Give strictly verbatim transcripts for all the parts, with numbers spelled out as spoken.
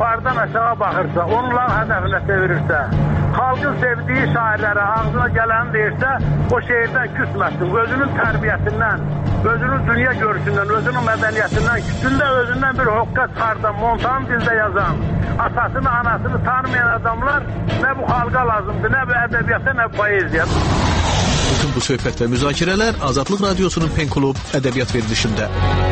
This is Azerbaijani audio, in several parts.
yuxarıdan aşağı baxırsa, onların hədəfinə çevirirsə, xalqın sevdiyi şairlərə ağzına gələni deyirsə, o şehirdən küsməsin, özünün tərbiyəsindən, özünün dünya görüşündən, özünün mədəniyyətindən, küçündə özündən bir hoqqa çıxardan, montan dildə yazan, atasını, anasını tanımayan adamlar nə bu xalqa lazımdır, nə bu ədəbiyyata, nə bu poeziya. Bütün bu söhbət və müzakirələr Azadlıq Radiosunun Pen Klub ədəbiyyat verilişində.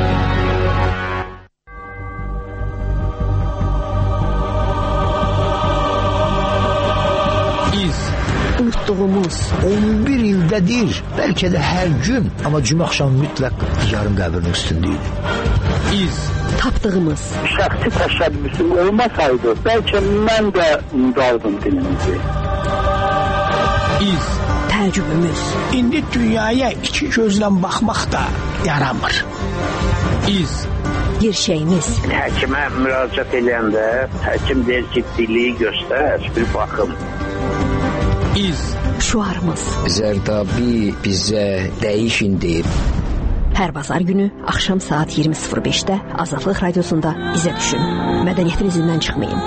Unutduğumuz on bir ildədir, bəlkə də hər gün, amma cümə axşamı mütləq yarın qəbrinin üstündəydi. İz. Tapdığımız. Şəxsi təşəbbüsü olmasaydı, bəlkə mən də unudardım dilimizi. İz. Təəccübümüz. İndi dünyaya iki gözlə baxmaq da yaramır. İz. Bir şeyimiz. Həkimə müraciət edəndə, həkim deyir ki, diliyi göstər, bir baxım. İz. Şuarımız. Zərdabi bizə dəyişin deyib. Hər bazar günü axşam saat iyirmi sıfır beşdə Azadlıq Radiosunda bizə düşün. Mədəniyyətin izindən çıxmayın.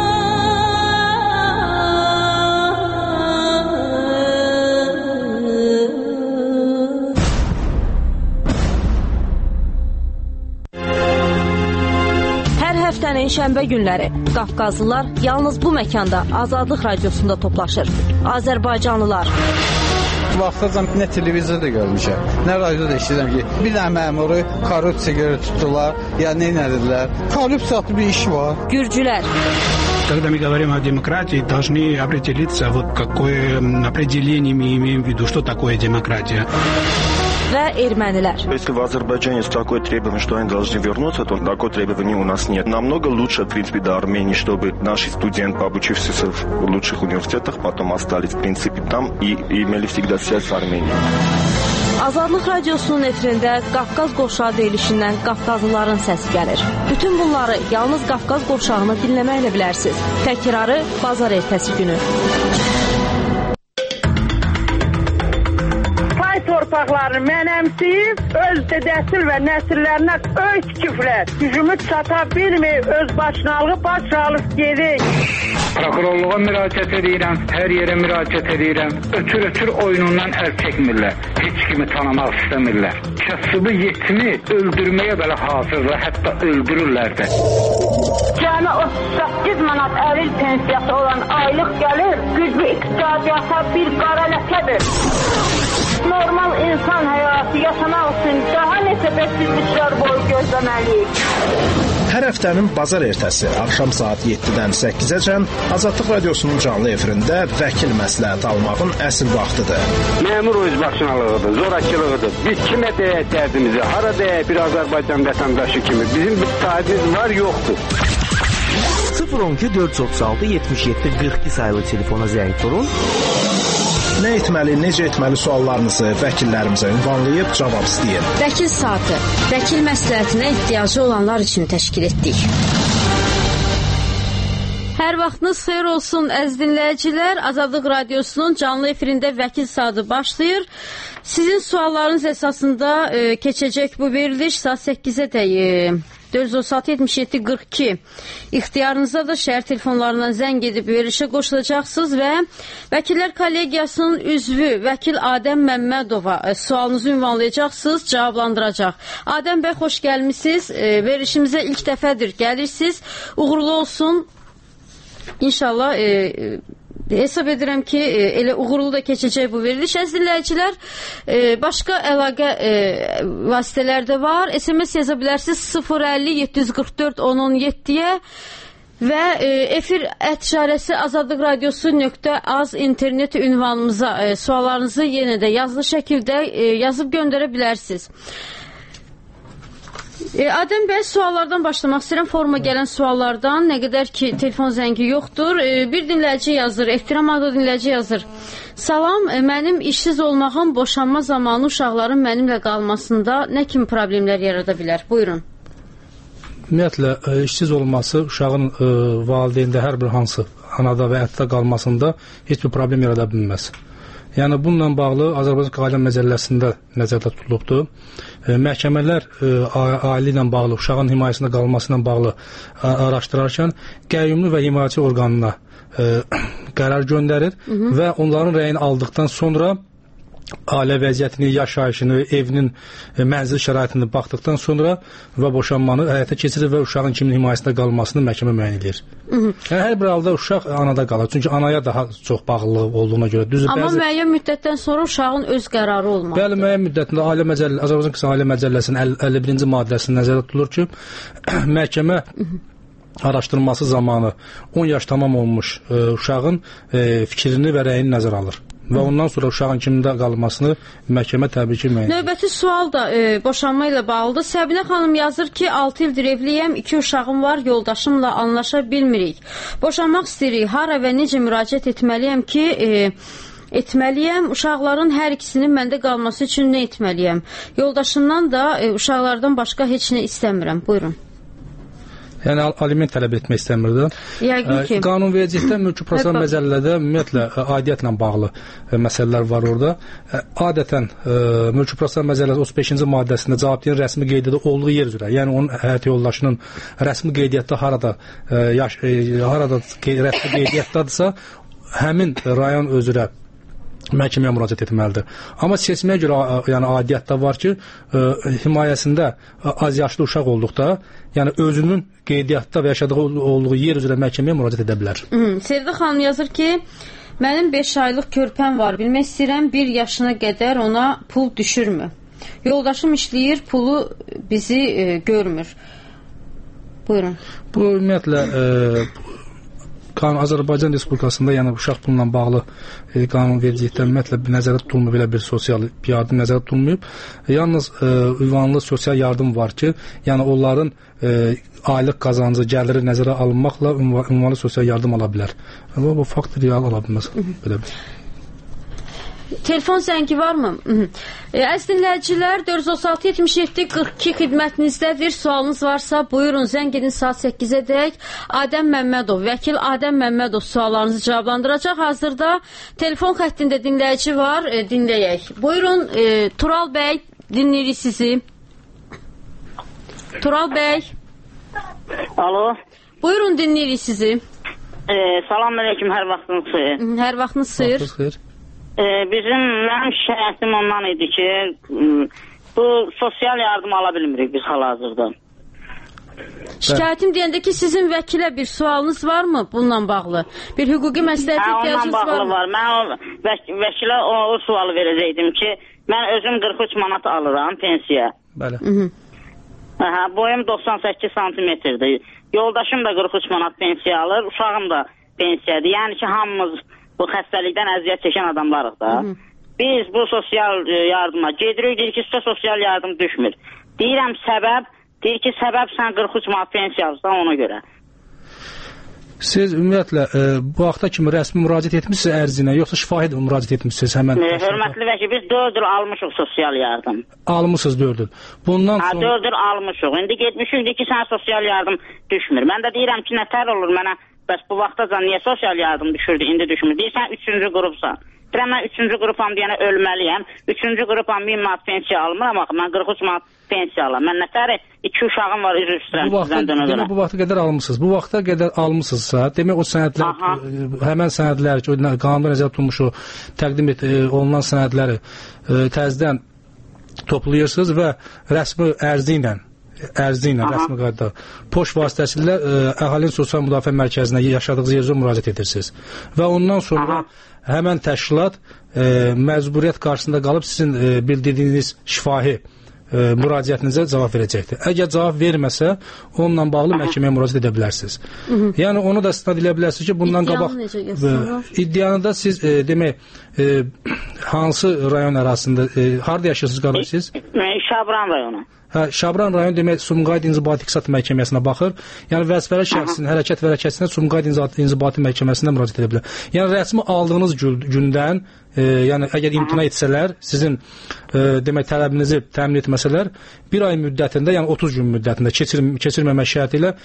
Həftənin şənbə günləri Qafqazlılar yalnız bu məkanda Azadlıq Radiosunda toplaşır. Azərbaycanlılar. Vaxtacan nə televizorda görmüşəm, nə radioda eşidirəm ki, bir dənə məmuru korrupsiya görə tutdular, ya nə edildilər. Korrupsiya adlı bir iş var. Gürcülər. Когда мы говорим о демократии, должны определиться, вот какое определение мы имеем в виду, что такое демократия. Və ermənilər. Если в Азербайджане есть такое требование, что они должны вернуться, то такое требование у нас нет. Намного лучше, в принципе, до Армении, чтобы наши студенты, обучившиеся в лучших университетах, потом остались, в принципе, там и, и имели всегда связь с Арменией. Azadlıq Radiosunun efirində Qafqaz qovşağı deyilişindən Qafqazlıların səsi gəlir. Bütün bunları yalnız Qafqaz qovşağını dinləməklə bilərsiniz. Təkrarı bazar ertəsi günü. Torpaqlarını mənəmsiyib, öz dədəsil və nəsillərinə öy tikiblər. Gücümü çata bilməyib, öz başınalığı baş alıb gedik. Prokurorluğa müraciət edirəm, hər yerə müraciət edirəm. Ötür-ötür oyunundan əl çəkmirlər. Heç kimi tanımaq istəmirlər. Kasıbı yetimi öldürməyə belə hazırlar, hətta öldürürlər də. Cəmi otuz səkkiz manat əlil pensiyası olan aylıq gəlir, güclü iqtisadiyyata bir qara ləkədir. Normal insan həyatı yaşamaq üçün daha neçə bəksizliklər boyu gözləməliyik. Hər həftənin bazar ertəsi axşam saat yeddidən səkkizəcən Azadlıq Radiosunun canlı efirində vəkil məsləhət almağın əsl vaxtıdır. Məmur özbaşınalığıdır, zorakılığıdır. Biz kimə deyək dərdimizi, hara deyək bir Azərbaycan vətəndaşı kimi. Bizim bir sahibimiz var, yoxdur. sıfır on iki dörd yüz otuz altı yetmiş yeddi qırx iki sayılı telefona zəng vurun. Nə etməli, necə etməli suallarınızı vəkillərimizə ünvanlayıb cavab istəyin. Vəkil saatı, vəkil məsləhətinə ehtiyacı olanlar üçün təşkil etdik. Hər vaxtınız xeyir olsun əziz dinləyicilər. Azadlıq Radiosunun canlı efirində vəkil saatı başlayır. Sizin suallarınız əsasında e, keçəcək bu veriliş saat səkkizədək e, dörd yüz otuz altı yetmiş yeddi qırx iki ixtiyarınızda da şəhər telefonlarından zəng edib verilişə qoşulacaqsınız və Vəkillər Kollegiyasının üzvü vəkil Adəm Məmmədova e, sualınızı ünvanlayacaqsınız, cavablandıracaq. Adəm bəy, xoş gəlmişsiniz. E, verilişimizə ilk dəfədir gəlirsiniz. Uğurlu olsun. İnşallah e, hesab edirəm ki, elə uğurlu da keçəcək bu veriliş. Əziz dinləyicilər, başqa əlaqə vasitələr də var. S M S yaza bilərsiniz sıfır əlli yeddi yüz qırx dörd on on yeddiyə və efir ət işarəsi azadlıq radiosu nöqtə az internet ünvanımıza suallarınızı yenə də yazılı şəkildə yazıb göndərə bilərsiniz. Adəm bəy, suallardan başlamaq istəyirəm. Forma gələn suallardan, nə qədər ki telefon zəngi yoxdur. Bir dinləyici yazır, Ehtiram adlı dinləyici yazır. Salam, mənim işsiz olmağım boşanma zamanı uşaqların mənimlə qalmasında nə kimi problemlər yarada bilər? Buyurun. Ümumiyyətlə, işsiz olması uşağın valideyndə hər bir hansı anada və ətdə qalmasında heç bir problem yarada bilməz. Yəni, bununla bağlı Azərbaycan Qanun Məcəlləsində nəzərdə tutulubdur. e, məhkəmələr e, ailə ilə bağlı, uşağın himayəsində qalması ilə bağlı araşdırarkən qəyyumlu və himayəçi orqanına e, qərar göndərir Hı -hı. və onların rəyini aldıqdan sonra ailə vəziyyətini, yaşayışını, evinin e, mənzil şəraitini baxdıqdan sonra və boşanmanı həyata keçirir və uşağın kimin himayəsində qalmasını məhkəmə müəyyən edir. Yəni, hər bir halda uşaq anada qalır. Çünki anaya daha çox bağlılığı olduğuna görə. Düzdür, Amma bəzi... müəyyən müddətdən sonra uşağın öz qərarı olmalıdır. Bəli, müəyyən müddətində ailə məcəlləsi, Azərbaycan Qısa Ailə Məcəlləsinin əlli birinci maddəsində nəzərdə tutulur ki, məhkəmə araşdırması zamanı on yaş tamam olmuş e, uşağın e, fikrini və rəyini nəzərə alır. Və ondan sonra uşağın kimdə qalmasını məhkəmə təbii ki müəyyən. Növbəti sual da e, boşanma ilə bağlıdır. Səbinə xanım yazır ki, altı ildir evliyəm, iki uşağım var, yoldaşımla anlaşa bilmirik. Boşanmaq istəyirik. Hara və necə müraciət etməliyəm ki, e, etməliyəm. Uşaqların hər ikisinin məndə qalması üçün nə etməliyəm? Yoldaşımdan da e, uşaqlardan başqa heç nə istəmirəm. Buyurun. Yəni aliment tələb etmək istəmirdi. Yəqin ki. Qanunvericilikdə mülki prosessual məcəllələrdə ümumiyyətlə aidiyyətlə bağlı məsələlər var orada. Adətən mülki prosessual məcəllənin otuz beşinci maddəsində cavabdehin rəsmi qeydiyyatı olduğu yer üzrə, yəni onun həyat yoldaşının rəsmi qeydiyyatda harada yaş harada rəsmi qeydiyyatdadırsa, həmin rayon üzrə məhkəməyə müraciət etməlidir. Amma seçməyə görə yəni aidiyyətdə var ki, ə, himayəsində az yaşlı uşaq olduqda, yəni özünün qeydiyyatda və yaşadığı olduğu yer üzrə məhkəməyə müraciət edə bilər. Sevda xanım yazır ki, mənim beş aylıq körpəm var. Bilmək istəyirəm, bir yaşına qədər ona pul düşürmü? Yoldaşım işləyir, pulu bizi e, görmür. Buyurun. Bu ümumiyyətlə e, Qanun Azərbaycan Respublikasında yəni uşaq pulla bağlı e, qanunvericilikdə ümumiyyətlə nəzərdə tutulmayıb, belə bir sosial yardım nəzərdə tutulmayıb. E, yalnız e, ünvanlı sosial yardım var ki, yəni onların e, aylıq qazancı, gəliri nəzərə alınmaqla ünvanlı sosial yardım ala bilər. Amma bu fakt real ala bilməz. Belə bir. Telefon zəngi varmı? E, əziz dinləyicilər, dörd yüz otuz altı yetmiş yeddi qırx iki xidmətinizdədir. Sualınız varsa buyurun, zəng edin saat səkkizə dək. Adəm Məmmədov, vəkil Adəm Məmmədov suallarınızı cavablandıracaq. Hazırda telefon xəttində dinləyici var, e, dinləyək. Buyurun, e, Tural bəy, dinləyirik sizi. Tural bəy. Alo. Buyurun, dinləyirik sizi. E, salam aleyküm, hər vaxtınız xeyir. Hər vaxtınız xeyir. Ee, bizim mənim şikayətim ondan idi ki, bu sosial yardım ala bilmirik biz hal-hazırda. Şikayətim deyəndə ki, sizin vəkilə bir sualınız varmı bununla bağlı? Bir hüquqi məsləhət ehtiyacınız var mı? Ondan bağlı var. Mən o vək vəkilə o, o sualı verəcəkdim ki, mən özüm qırx üç manat alıram pensiya. Bəli. Aha, boyum doxsan səkkiz santimetrdir. Yoldaşım da qırx üç manat pensiya alır, uşağım da pensiyadır. Yəni ki, hamımız bu xəstəlikdən əziyyət çəkən adamlarıq da. Hı -hı. Biz bu sosial yardıma gedirik, deyir ki, sizə sosial yardım düşmür. Deyirəm səbəb, deyir ki, səbəb sən qırx üç manat pensiya alırsan ona görə. Siz ümumiyyətlə e, bu vaxta kimi rəsmi müraciət etmişsiniz ərzinə, yoxsa şifahi müraciət etmişsiniz həmən? E, hörmətli vəkil, biz dörd il almışıq sosial yardım. Almışsınız dörd il. Bundan ha, sonra... dörd il almışıq. İndi getmişik, deyir ki, sən sosial yardım düşmür. Mən də deyirəm ki, nətər olur mənə, bəs bu vaxtacan niyə sosial yardım düşürdü, indi düşmür? Deyirsən, üçüncü qrupsan. Deyirəm, mən üçüncü qrupam deyənə ölməliyəm. Üçüncü qrupam min manat pensiya almıram, axı, mən qırx üç manat pensiya alam. Mən nətər iki uşağım var, üzr istəyirəm sizdən dönə dönə. Bu vaxta qədər almışsınız. Bu vaxta qədər almışsınızsa, demək o sənədlər, Aha. həmən sənədlər ki, qanunda nəzərdə tutulmuş o təqdim et, olunan sənədləri təzədən toplayırsınız və rəsmi ərzi ilə ərzi ilə, rəsmi qaydada poçt vasitəsilə əhalinin sosial müdafiə mərkəzinə yaşadığınız yerdə müraciət edirsiniz. Və ondan sonra Aha. həmən təşkilat e, məcburiyyət qarşısında qalıb sizin e, bildirdiyiniz şifahi e, müraciətinizə cavab verəcəkdir. Əgər cavab verməsə, onunla bağlı məhkəməyə müraciət edə bilərsiniz. Hı -hı. Yəni onu da istinad edə bilərsiniz ki, bundan qabaq iddianı da siz e, demək e, hansı rayon ərazisində, e, harada yaşayırsınız qardaş siz? Şabran rayonu. Hə, Şabran rayon demək Sumqayıt İnzibati İqtisad Məhkəməsinə baxır. Yəni vəzifəli şəxsin hərəkət və hərəkətinə Sumqayıt İnzibati Məhkəməsinə müraciət edə bilər. Yəni rəsmi aldığınız gündən, e, yəni əgər imtina etsələr, sizin e, demək tələbinizi təmin etməsələr, bir ay müddətində, yəni otuz gün müddətində keçir, keçirməmək şərti ilə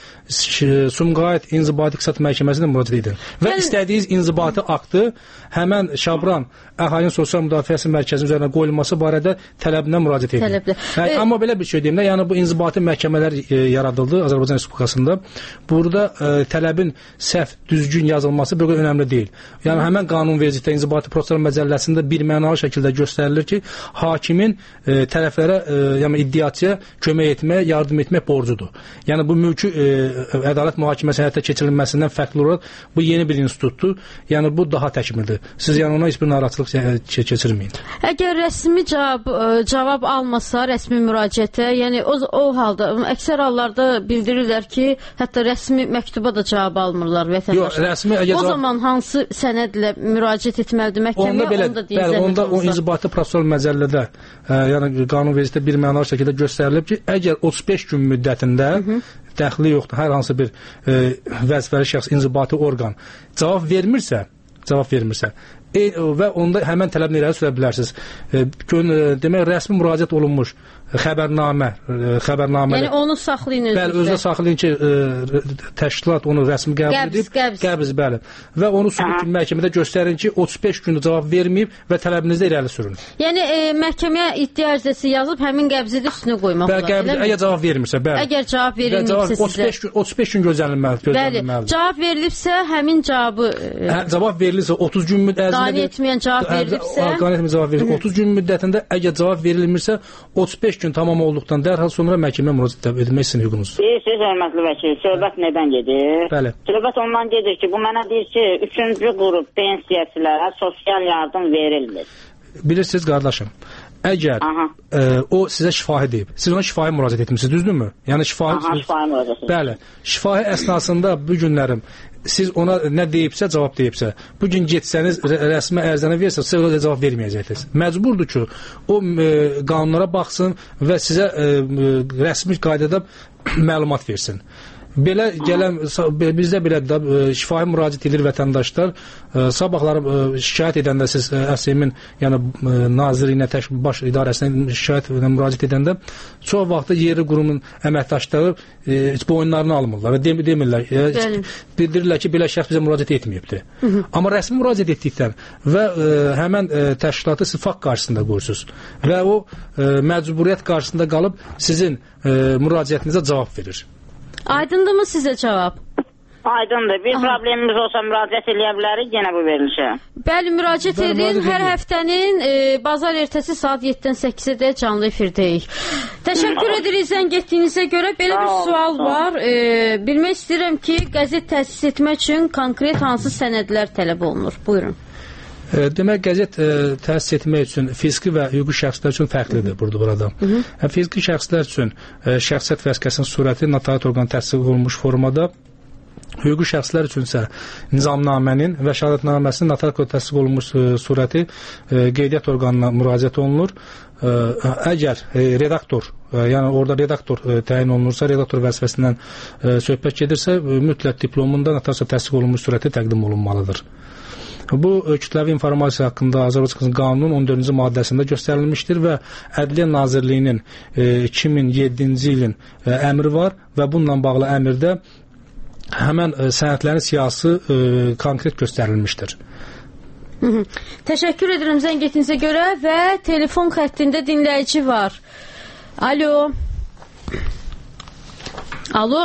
Sumqayıt İnzibati İqtisad Məhkəməsinə müraciət edin. Və istədiyiniz inzibati aktı həmən Şabran Əhalinin Sosial Müdafiəsi Mərkəzinin üzərinə qoyulması barədə tələbinə müraciət edin. Tələblə. Hə, e amma belə bir şey deyim də, yəni bu inzibati məhkəmələr e, yaradıldı Azərbaycan Respublikasında. Burada e, tələbin səhv, düzgün yazılması bu qədər önəmli deyil. Yəni həmən qanunvericilikdə İnzibati Proseslər Məcəlləsində bir mənalı şəkildə göstərilir ki, hakimin e, tərəflərə, e, yəni iddiaçıya kömək etmək, yardım etmək borcudur. Yəni bu mülki e, ədalət mühakiməsi həyata keçirilməsindən fərqli olaraq bu yeni bir institutdur. Yəni bu daha təkmildir. Siz yəni ona heç bir narahatlıq keçirməyin. Əgər rəsmi cavab, cavab almasa rəsmi müraciətə, yəni o, o halda əksər hallarda bildirirlər ki, hətta rəsmi məktuba da cavab almırlar vətəndaşlar. Yox, rəsmi əgər o zaman hansı sənədlə müraciət etməlidir məhkəməyə? Onda belə, onu da bəli, onda o inzibati prosessual məcəllədə, ə, yəni qanunvericilikdə bir mənalı şəkildə göstərilib ki, əgər otuz beş gün müddətində Hı -hı. dəxli yoxdur, hər hansı bir e, vəzifəli şəxs, inzibati orqan cavab vermirsə, cavab vermirsə e, və onda həmən tələbini irəli sürə bilərsiniz. E, gün, e, demək, rəsmi müraciət olunmuş xəbərnamə, xəbərnamə. Yəni onu saxlayın özünüzdə. Bəli, özünüzdə saxlayın ki, ə, təşkilat onu rəsmi qəbul qəbz, edib, qəbz. qəbz, bəli. Və onu sübut məhkəmədə göstərin ki, otuz beş gündə cavab verməyib və tələbinizdə irəli sürün. Yəni e, məhkəməyə iddia ərizəsi yazıb həmin qəbzi də üstünə qoymaq olar. Bəli, əgər cavab verilmirsə, bəli. Əgər cavab verilmirsə sizə. otuz beş gün, otuz beş gün gözlənilməlidir. Bəli, cavab verilibsə həmin cavabı e, hə, cavab verilirsə otuz gün müddətində qane etməyən cavab verilibsə, qane etməyən cavab verilir. otuz gün müddətində əgər cavab verilmirsə, otuz beş gün tamam olduqdan dərhal sonra məhkəməyə müraciət etmək sizin hüququnuzdur. Deyirsiniz, hörmətli vəkil, söhbət nədən gedir? Bəli. Söhbət ondan gedir ki, bu mənə deyir ki, üçüncü qrup pensiyaçilərə sosial yardım verilmir. Bilirsiniz, qardaşım, əgər e, o sizə şifahi deyib, siz ona şifahi müraciət etmişsiniz, düzdürmü? Yəni şifahi, Aha, şifahi müraciət. Bəli, şifahi əsnasında bu günlərim siz ona nə deyibsə, cavab deyibsə, bu gün getsəniz, rəsmi ərizəni versəniz, siz ona cavab verməyəcəksiniz. Məcburdur ki, o e, qanunlara baxsın və sizə e, rəsmi qaydada məlumat versin. Belə gələn, bizdə belə də şifahi müraciət edir vətəndaşlar. Sabahları şikayət edəndə siz Əs S M-in, yəni nazirliyinə, baş idarəsinə şikayət müraciət edəndə çox vaxtda yerli qurumun əməkdaşları heç boyunlarını almırlar və demirlər, bildirirlər ki, belə şəxs bizə müraciət etməyibdir. Amma rəsmi müraciət etdikdən və həmən təşkilatı siz fakt qarşısında qoyursunuz və o məcburiyyət qarşısında qalıb sizin müraciətinizə cavab verir. Aydındır mı sizə cavab? Aydındır. Bir Aha. problemimiz olsa müraciət eləyə bilərik yenə bu verilişə. Bəli, müraciət edin. Hər həftənin e, bazar ertəsi saat yeddidən səkkizə canlı efirdəyik. Təşəkkür edirik zəng etdiyinizə görə. Belə bir sual var. E, bilmək istəyirəm ki, qəzet təsis etmək üçün konkret hansı sənədlər tələb olunur? Buyurun. Demək, qəzet e, təsis etmək üçün fiziki və hüquqi şəxslər üçün fərqlidir burada burada. Hı -hı. Fiziki şəxslər üçün e, şəxsiyyət vəsiqəsinin surəti notariat orqanı təsdiq olunmuş formada, hüquqi şəxslər üçün isə nizamnamənin və şəhadətnaməsinin notariat orqanı təsdiq olunmuş e, surəti e, qeydiyyat orqanına müraciət olunur. E, əgər e, redaktor, e, yəni orada redaktor e, təyin olunursa, redaktor vəzifəsindən e, söhbət gedirsə, e, mütləq diplomunda notariat təsdiq olunmuş surəti təqdim olunmalıdır. Bu kütləvi informasiya haqqında Azərbaycan qanunun on dördüncü maddəsində göstərilmişdir və Ədliyyə Nazirliyinin e, iki min yeddinci ilin e, əmri var və bununla bağlı əmrdə həmən e, sənədlərin siyasi e, konkret göstərilmişdir. Hı -hı. Təşəkkür edirəm zəng etdiyinizə görə və telefon xəttində dinləyici var. Alo. Alo.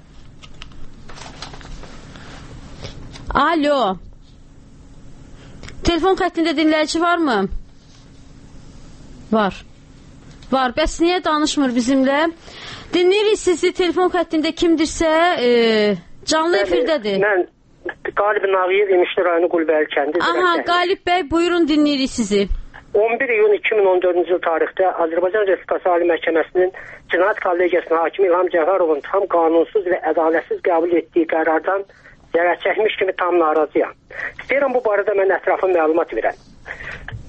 Alo. Telefon xəttində dinləyici varmı? Var. Var. Bəs niyə danışmır bizimlə? Dinləyirik sizi. Telefon xəttində kimdirsə e, canlı efirdədir. Mən Qalib Nağıyev, İmişli rayonu Qulbəyli kəndi. Aha, Qalib bəy, buyurun dinləyirik sizi. on bir iyun iki min on dördüncü il tarixdə Azərbaycan Respublikası Ali Məhkəməsinin Cinayət Kollegiyasının hakimi İlham Cəfərovun tam qanunsuz və ədalətsiz qəbul etdiyi qərardan zərər çəkmiş kimi tam narazıyam. İstəyirəm bu barədə mən ətraflı məlumat verəm.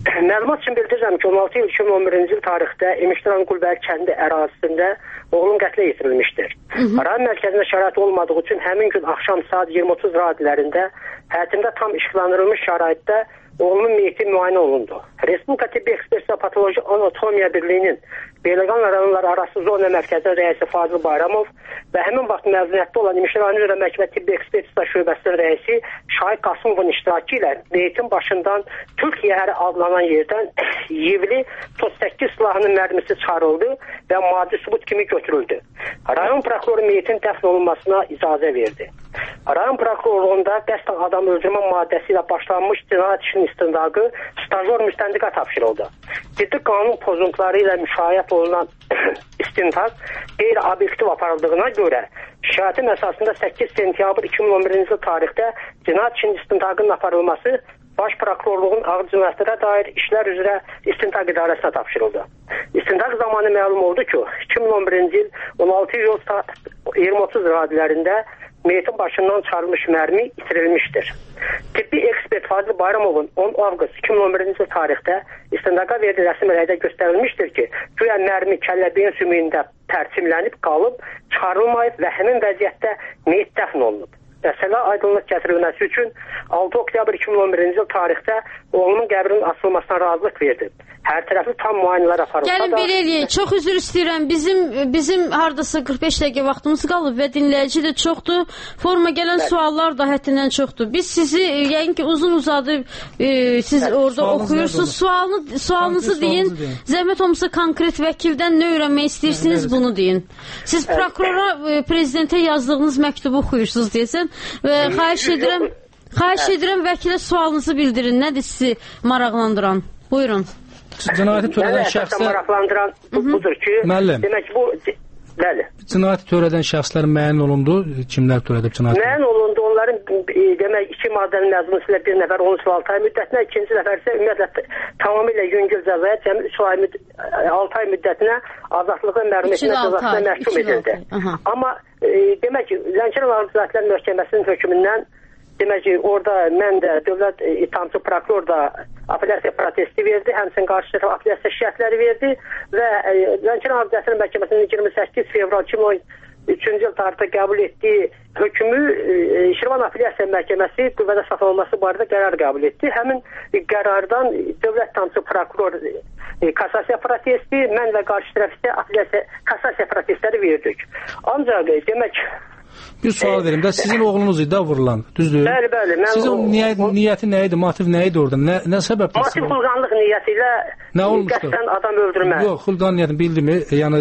Məlumat üçün bildirirəm ki, on altı iyul iki min on birinci il tarixdə İmişliran Qulbəli kəndi ərazisində oğlum qətlə yetirilmişdir. Rayon mərkəzində şərait olmadığı üçün həmin gün axşam saat iyirmi otuz radələrində həyatında tam işıqlandırılmış şəraitdə oğlumun meyiti müayinə olundu. Respublika Tibbi Ekspertiza Patoloji Anatomiya Birliyinin Beyləqan rayonları arası zona mərkəzinin rəisi Fazıl Bayramov və həmin vaxt məzuniyyətdə olan İmişliran üzrə Məhkəmə Tibbi Ekspertiza Şöbəsinin rəisi Şahid Qasımovun iştirakı ilə meyitin başından Türk yəhəri adlanan yerdən yivli otuz səkkiz silahının mərmisi çıxarıldı və maddi sübut kimi götürüldü. Rayon prokuroru meyitin dəfn olunmasına icazə verdi. Rayon prokurorluğunda qəsdən adam öldürmə maddəsi ilə başlanmış cinayət işinin istintaqı stajyor müstəndiqə tapşırıldı. Ciddi qanun pozuntuları ilə müşayiət olunan istintaq qeyri-obyektiv aparıldığına görə şikayətin əsasında səkkiz sentyabr iki min on birinci il tarixdə cinayət işinin istintaqının aparılması Baş prokurorluğun ağır cinayətlərə dair işlər üzrə istintaq idarəsinə tapşırıldı. İstintaq zamanı məlum oldu ki, iki min on birinci il on altı iyul iyirmi otuz radələrində meyitin başından çıxarılmış mərmi itirilmişdir. Tibbi ekspert Fazıl Bayramovun on avqust iki min on birinci il tarixdə istintaqa verdiyi rəsmi rəydə göstərilmişdir ki, güya mərmi kəllə-beyin sümüyündə pərçimlənib qalıb, çıxarılmayıb və həmin vəziyyətdə meyit dəfn olunub. Məsələ aydınlıq gətirilməsi üçün altı oktyabr iki min on birinci il tarixdə oğlumun qəbrinin açılmasına razılıq verdi. Hər tərəfli tam müayinələr aparılsa da... Gəlin belə eləyək, çox üzr istəyirəm. Bizim bizim hardasa qırx beş dəqiqə vaxtımız qalıb və dinləyici də çoxdur. Forma gələn Bəli. Suallar da həddindən çoxdur. Biz sizi, yəqin ki, uzun uzadı e, siz Bəli. Orada Sualınız oxuyursunuz. Sualını, sualınızı deyin. deyin. Zəhmət olmasa konkret vəkildən nə öyrənmək istəyirsiniz, bunu deyin. Siz prokurora, e, prezidentə yazdığınız məktubu oxuyursunuz deyəsən və xahiş edirəm, xahiş edirəm vəkilə sualınızı bildirin. Nədir sizi maraqlandıran? Buyurun. Cinayəti törədən şəxslər maraqlandıran budur ki, müəllim, demək bu bəli. Cinayəti törədən şəxslər müəyyən olundu, kimlər törədib cinayəti? Müəyyən olundu, onların e, demək iki maddənin məzunu ilə bir nəfər on altı ay müddətinə, ikinci nəfər isə ümumiyyətlə tamamilə yüngül cəzaya cəmi üç ay altı ay müddətinə azadlığın məhrumiyyətinə cəzasına məhkum edildi. Amma e, demək ki, Lənkəran Ağır Cinayətlər Məhkəməsinin hökmündən demək ki, orada mən də dövlət ittihamçı prokuror da apellyasiya protesti verdi, həmçinin qarşı tərəf apellyasiya şikayətləri verdi və Lənkəran Ağır Cinayətlər Məhkəməsinin iyirmi səkkiz fevral iki min on üçüncü il tarixdə qəbul etdiyi hökmü Şirvan Apellyasiya Məhkəməsi qüvvədə saxlanılması barədə qərar qəbul etdi. Həmin qərardan dövlət ittihamçı prokuror kassasiya protesti, mən və qarşı tərəf isə apellyasiya kassasiya protestləri verdik. Ancaq demək bir sual verim də, sizin oğlunuz idi vurulan, düzdür? Bəli, bəli. Sizin o niyyət, niyyəti nə idi, motiv nə idi orada? Nə, nə səbəbdir? Motiv xulqanlıq niyyəti ilə qəsdən adam öldürmək. Yox, xulqan niyyətini bildimi? Yəni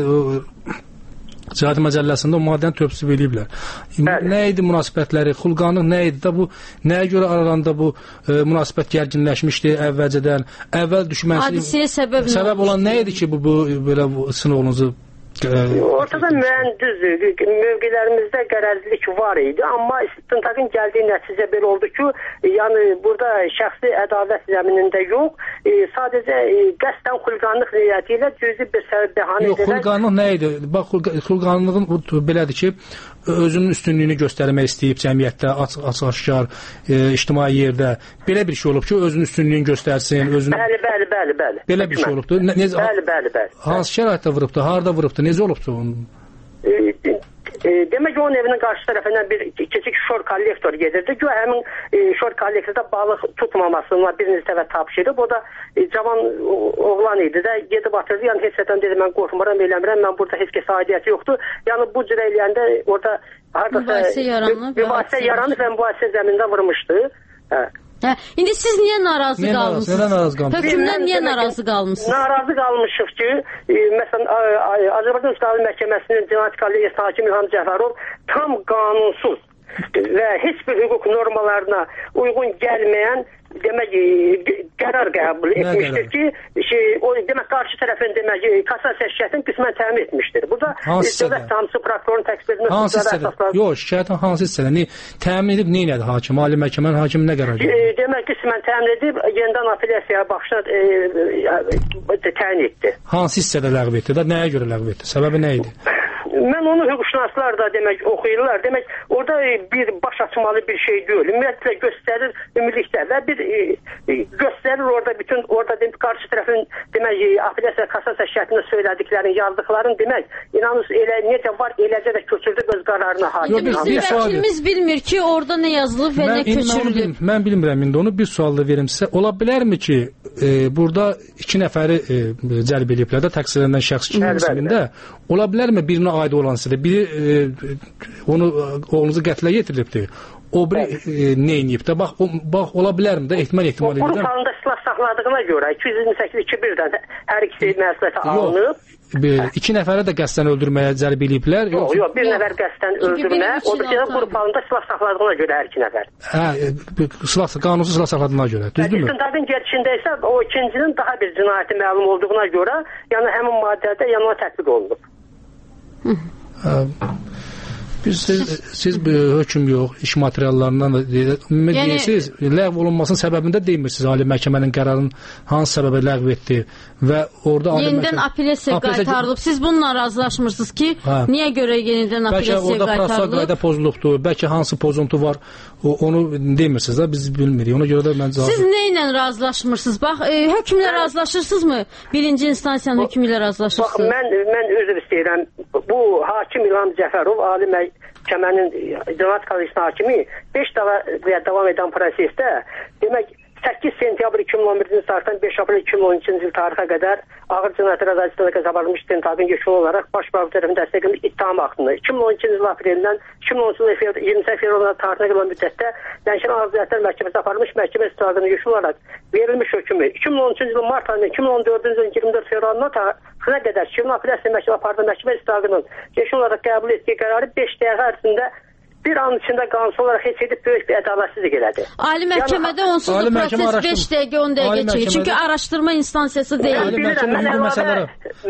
Cihad Məcəlləsində o maddəni tövsif ediblər. Nə idi münasibətləri, xulqanlıq nə idi də bu, nəyə görə aralarında bu e, münasibət gərginləşmişdi əvvəlcədən? Əvvəl düşməsi hadisəyə səbəb, səbəb olan nə idi ki, bu, bu belə bu, sizin oğlunuzu ortada müəyyən düzdür, mövqelərimizdə qərəzlik var idi, amma istintaqın gəldiyi nəticə belə oldu ki, yəni burada şəxsi ədalət zəminində yox, e, sadəcə e, qəsdən xulqanlıq niyyəti ilə cüzi bir səbəb bəhanə edilir. Yox, xulqanlıq nə idi? Bax, xulqanlığın belədir ki, özünün üstünlüyünü göstərmək istəyib cəmiyyətdə, açıq-aşkar, e, ictimai yerdə belə bir şey olub ki, özünün üstünlüyünü göstərsin, özünü... Bəli, bəli, bəli, bəli. Belə bir şey olubdur. Ne, necə, bəli, bəli, bəli. Hansı şəraitdə vurubdur, harada vurubdur, necə olubdur onun? E, e, demək onun evinin qarşı tərəfindən bir kiçik şor kollektor gedirdi. Güya həmin e, şor kollektorda balıq tutmamasına bir neçə dəfə tapşırıb. O da e, cavan oğlan idi də, gedib atırdı. Yəni heç nədən dedi, mən qorxmuram, eləmirəm, mən burada heç kəsə aidiyyəti yoxdur. Yəni bu cürə eləyəndə orada mübahisə yaranıb, mübahisə yaranıb və mübahisə zəmində vurmuşdu. Hə. Hə, indi siz niyə narazı niyə qalmısınız? Nədən narazı qalmısınız? Hökümdən niyə narazı qalmısınız? Narazı qalmışıq ki, e, məsələn, Azərbaycan İslam Məhkəməsinin Cinayət Kollegiyası hakimi İlham Cəfərov tam qanunsuz və heç bir hüquq normalarına uyğun gəlməyən demək qərar qəbul etmişdir ki, şey, o demək qarşı tərəfin demək kassasiya şikayətini qismən təmin etmişdir. Burada dövlət ittihamçı prokurorun təqsirinin hansı hissədə? Yox, şikayətin hansı hissədə? Təmin edib nə elədi hakim? Ali məhkəmənin hakimi nə qərar verdi? E, demək qismən təmin edib yenidən apellyasiyaya baxışına e, təyin etdi. Hansı hissədə ləğv etdi? Da nəyə görə ləğv etdi? Səbəbi nə idi? mən onu hüquqşünaslar da demək oxuyurlar. Demək orada bir baş açmalı bir şey deyil. Ümumiyyətlə göstərir ümumilikdə və bir e, e, göstərir orada bütün orada demək qarşı tərəfin demək apellyasiya kassasiya şərtində söylədiklərini, yazdıqlarını demək inanırsınız elə necə var eləcə də köçürdü öz qərarına hakim. Bizim vəkilimiz bilmir ki, orada nə yazılıb və mən, nə köçürülüb. Mən, mən bilmirəm indi onu bir sual da verim sizə. Ola bilərmi ki, e, burada iki nəfəri e, cəlb ediblər də təqsirlənən şəxs qismində. Ola bilərmi birinə aid olan sizə biri e, onu oğlunuzu qətlə yetirilibdir. O biri e, nə edib də? Bax, o, bax ola bilərmi də ehtimal ehtimal edirəm. Qrup halında silah saxladığına görə iki yüz iyirmi səkkiz iki birdən hər ikisi məsuliyyətə alınıb. İki nəfəri də qəsdən öldürməyə cəlb ediblər. Yox, yox, bir nəfər qəsdən öldürmə, o da ki, qrup halında silah saxladığına görə hər iki nəfər. Hə, silah, qanunsuz silah saxladığına görə, düzdürmü? İstintaqın gedişində isə o ikincinin daha bir cinayəti məlum olduğuna görə, yəni həmin maddədə yəni ona tətbiq olunub. Hə. Biz siz, siz bir hökm yox, iş materiallarından da ümumi yəni, deyirsiniz, ləğv olunmasının səbəbində deymirsiniz Ali Məhkəmənin qərarının hansı səbəbə ləğv etdi və orada Ali yenidən məhkəmə... apellyasiya qaytarılıb. Siz bununla razılaşmırsınız ki, hə. Niyə görə yenidən apellyasiya qaytarılıb? Bəlkə orada prosessual qayda pozulubdur, bəlkə hansı pozuntu var, o, onu demirsiniz də, biz bilmirik. Ona görə də mən cavab... Siz nə ilə razılaşmırsınız? Bax, e, hökmlə razılaşırsınızmı? Birinci instansiyanın hökmü ilə razılaşırsınız? Bax, mən, mən üzr istəyirəm. Bu hakim İlham Cəfərov, Ali Məhkəmənin cinayət kolleksiyasının hakimi beş dəfə davam edən prosesdə demək səkkiz sentyabr iki min on birinci tarixdən beş aprel iki min on üçüncü il tarixə qədər ağır cinayətlər azadlıqda qəzabarmış istintaqın yekunlu olaraq baş prokuror tərəfindən dəstəklənmiş ittiham haqqında iki min on ikinci il aprelindən iki min on üçüncü il iyirmi səkkiz fevral tarixinə qədər müddətdə Lənkəran Ağır Cinayətlər Məhkəməsi aparılmış məhkəmə istintaqının yekunlu olaraq verilmiş hökmü iki min on üçüncü il mart ayının iki min on dördüncü ilin iyirmi dörd fevralına tarixinə qədər iki min apellyasiya məhkəmə apardığı məhkəmə istintaqının yekunlu olaraq qəbul etdiyi qərarı beş dəqiqə ərzində bir an içində qanunsuz olaraq heç edib böyük bir ədalətsizlik elədi. Ali Məhkəmədə yəni, onsuz da proses beş dəqiqə on dəqiqə çəkir. Çünki araşdırma instansiyası deyil. Ali Məhkəmə hüquqi məsələləri.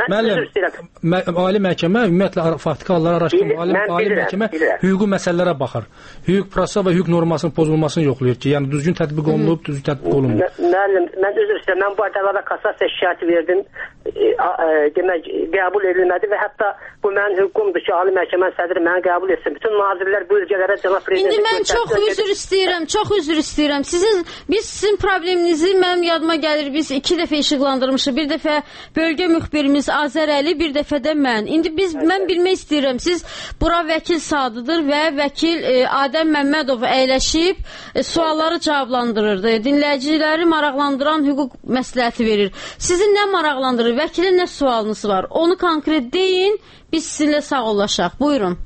Müəllim, Ali Məhkəmə ümumiyyətlə faktiki halları araşdırmır. Ali, Ali Məhkəmə hüquqi məsələlərə baxır. Hüquq prosesi və hüquq normasının pozulmasını yoxlayır ki, yəni düzgün tətbiq olunub, düzgün tətbiq olunmur. Müəllim, mən üzr istəyirəm. Mən bu ədalara kassasiya şikayəti verdim. E, a, e, demək qəbul edilmədi və hətta bu mənim hüququmdur ki, Ali Məhkəmənin sədri məni qəbul etsin. Bütün nazirlər bu bölgələrə cənab prezident. İndi mən çox üzr istəyirəm, çox üzr istəyirəm. Sizin biz sizin probleminizi mənim yadıma gəlir. Biz iki dəfə işıqlandırmışıq. Bir dəfə bölgə müxbirimiz Azər Əli, bir dəfə də mən. İndi biz mən bilmək istəyirəm. Siz bura vəkil sadıdır və vəkil e, Adəm Məmmədov əyləşib e, sualları cavablandırırdı. Dinləyiciləri maraqlandıran hüquq məsləhəti verir. Sizi nə maraqlandırır? Vəkilin nə sualınız var? Onu konkret deyin. Biz sizinlə sağollaşaq. Buyurun.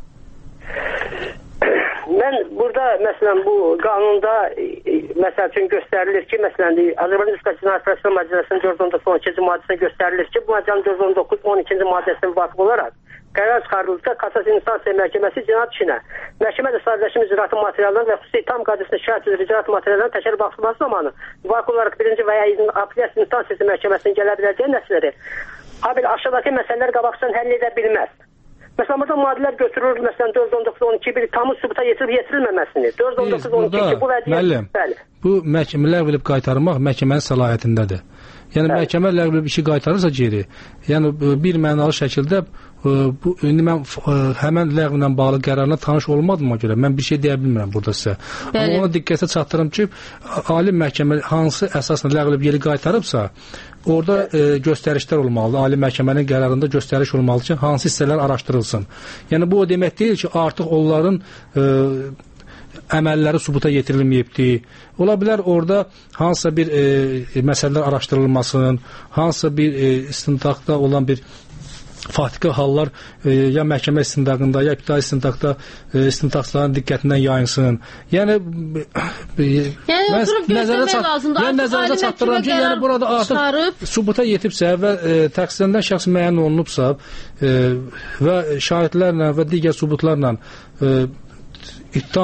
Mən burada məsələn bu qanunda məsəl üçün göstərilir ki, məsələn Azərbaycan Respublikası Cinayət Prosesi Məcəlləsinin dörd yüz on doqquz on ikinci maddəsində göstərilir ki, bu maddənin dörd yüz on doqquz on ikinci maddəsinə müvafiq olaraq qərar çıxarıldıqda Kassasiya İnstansiya Məhkəməsi cinayət işinə məhkəmə də sadələşmiş icraatı materiallarını və xüsusi tam qaydasında şikayət edilir icraat materiallarını təkrar baxılması zamanı müvafiq olaraq birinci və ya apellyasiya İnstansiyası Məhkəməsinin gələ biləcəyi nəticələri habelə aşağıdakı məsələlər qabaqcadan həll edə bilməz. Məsələn, burada maddələr götürür, məsələn, dörd yüz on doqquz on iki bir tamı sübuta yetirib yetirilməməsini. dörd yüz on doqquz on iki bu vəziyyət. Bəli. Bu məhkəmə ləğv edib qaytarmaq məhkəmənin səlahiyyətindədir. Yəni bəli. Məhkəmə ləğv edib işi qaytarırsa geri, yəni bir mənalı şəkildə bu indi mən həmin ləğvlə bağlı qərarına tanış olmadığıma görə mən bir şey deyə bilmirəm burada sizə. Bəli. Amma ona diqqətə çatdırım ki, ali məhkəmə hansı əsasla ləğv edib geri qaytarıbsa, orada e, göstərişlər olmalıdır. Ali məhkəmənin qərarında göstəriş olmalıdır ki, hansı hissələr araşdırılsın. Yəni bu o demək deyil ki, artıq onların e, əməlləri sübuta yetirilməyibdir. Ola bilər orada hansısa bir e, məsələlər araşdırılmasın, hansısa bir e, istintaqda olan bir faktiki hallar e, ya məhkəmə istintaqında, ya ibtidai istintaqda e, istintaqçıların diqqətindən yayınsın. Yəni e, yəni oturub gözləmək lazımdır. Yəni nəzərdə çatdırıram ki, yəni burada artıq çıxarıb sübuta yetibsə və e, təqsirlənən şəxs müəyyən olunubsa e, və şahidlərlə və digər sübutlarla e, ittiham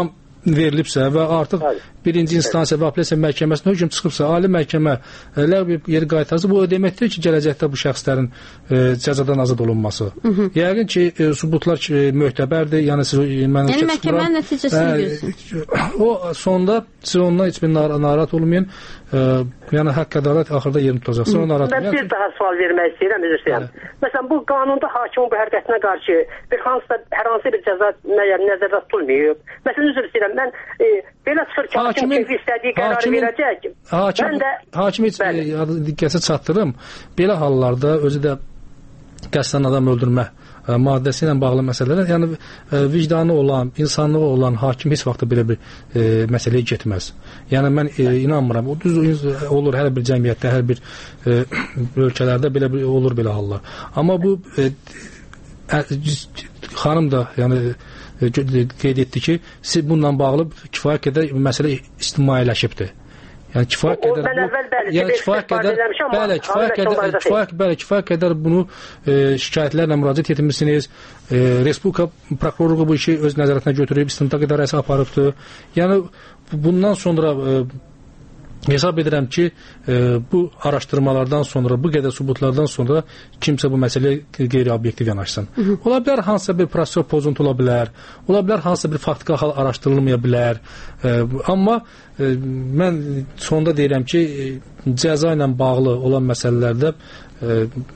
verilibsə və artıq Bəli. birinci instansiya və apellyasiya məhkəməsinə hökm çıxıbsa, ali məhkəmə ləğv yeri qaytarsa, bu o deməkdir ki, gələcəkdə bu şəxslərin e, cəzadan azad olunması. Hı -hı. Yəqin ki, e, subutlar ki, möhtəbərdir. Yəni siz mən yəni məhkəmənin nəticəsini bilirsiniz. O sonda siz ondan heç bir narahat olmayın. E, yəni haqq ədalət axırda yerini tutacaqsa, o narahat olmayın. Mən bir daha sual vermək istəyirəm, üzr istəyirəm. Məsələn, bu qanunda hakimin bu hərəkətinə qarşı bir hansısa hər hansı bir cəza nəzərdə tutulmayıb. Məsələn, üzr istəyirəm, mən e, belə çıxır ki, hakim keyfi istədiyi qərarı verəcək. Hakim, mən də hakim heç diqqəti çatdırım. Belə hallarda özü də qəsdən adam öldürmə ə, maddəsi ilə bağlı məsələlər, yəni ə, vicdanı olan, insanlığı olan hakim heç vaxt belə bir ə, məsələyə getməz. Yəni mən ə, inanmıram. O düz olur hər bir cəmiyyətdə, hər bir ə, ölkələrdə belə bir olur belə hallar. Amma bu ə, ə, xanım da yəni qeyd etdi ki, siz bununla bağlı kifayət qədər məsələ ictimailəşibdir. Yəni kifayət qədər bu, yəni kifayət qədər, bəli, kifayət qədər, kifayət, bəli, kifayət qədər bunu e, şikayətlərlə müraciət etmisiniz. E, Respublika prokurorluğu bu işi öz nəzarətinə götürüb, istintaq idarəsi aparıbdır. Yəni bundan sonra e, hesab edirəm ki, e, bu araşdırmalardan sonra, bu qədər subutlardan sonra kimsə bu məsələyə qeyri-obyektiv yanaşsın. Hı -hı. Ola bilər hansısa bir prosesor pozuntu ola bilər, ola bilər hansısa bir faktiki hal araşdırılmaya bilər. E, amma e, mən sonda deyirəm ki, e, cəza ilə bağlı olan məsələlərdə e,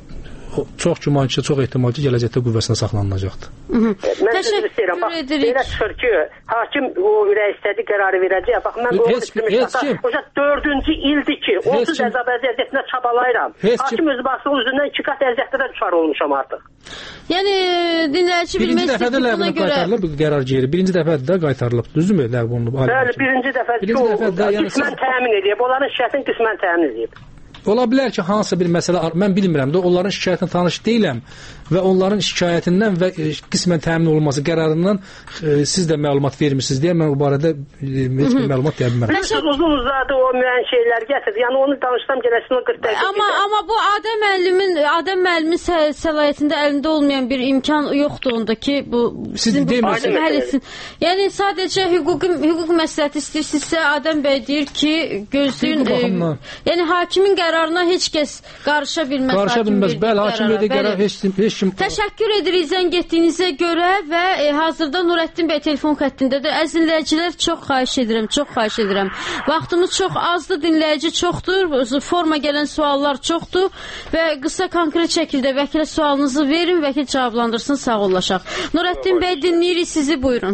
çox güman ki, çox ehtimal ki, gələcəkdə qüvvəsində saxlanılacaqdır. Mən sizə istəyirəm, bax, belə çıxır ki, hakim o ürək istədiyi qərarı verəcək. Bax, mən o üstümüşdə dördüncü ildir ki, onsuz əzab əziyyətinə çabalayıram. Hakim özü baxsın, üzündən iki qat əziyyətdə də düşar olmuşam artıq. Yəni, dinləyici bilmək istəyir buna görə... qaytarılıb qərar geri, birinci dəfədə də qaytarılıb, düzdürmü? Ləğv olunub. Bəli, birinci dəfədə ki, o qismən təmin edib, onların şikayətini qismən təmin edib. Ola bilər ki, hansısa bir məsələ, mən bilmirəm də, onların şikayətinə tanış deyiləm və onların şikayətindən və e, qismən təmin olunması qərarından e, siz də məlumat vermirsiniz deyə mən o barədə e, heç bir məlumat deyə bilmərəm. Mən uzun uzadı o müəyyən şeylər gətirdi. Yəni onu danışsam gələsin o qırx dəqiqə. Amma amma bu Adəm müəllimin Adəm müəllimin səlahiyyətində əlində olmayan bir imkan yoxdur onda ki, bu sizin bu problemi həll etsin. Yəni sadəcə hüquqi hüquq məsləhəti istəyirsinizsə, Adəm bəy deyir ki, gözləyin, e, yəni hakimin qərarına heç kəs qarışa bilməz. Qarışa bilməz. Bəli, hakim verdiyi qərar heç heç kim. Təşəkkür edirik zəng etdiyinizə görə və e, hazırda Nurəddin bəy telefon xəttindədir. Əziz dinləyicilər, çox xahiş edirəm, çox xahiş edirəm. Vaxtımız çox azdır, dinləyici çoxdur, forma gələn suallar çoxdur və qısa konkret şəkildə vəkilə sualınızı verin, vəkil cavablandırsın, sağollaşaq. Nurəddin bəy, dinləyirik sizi, buyurun.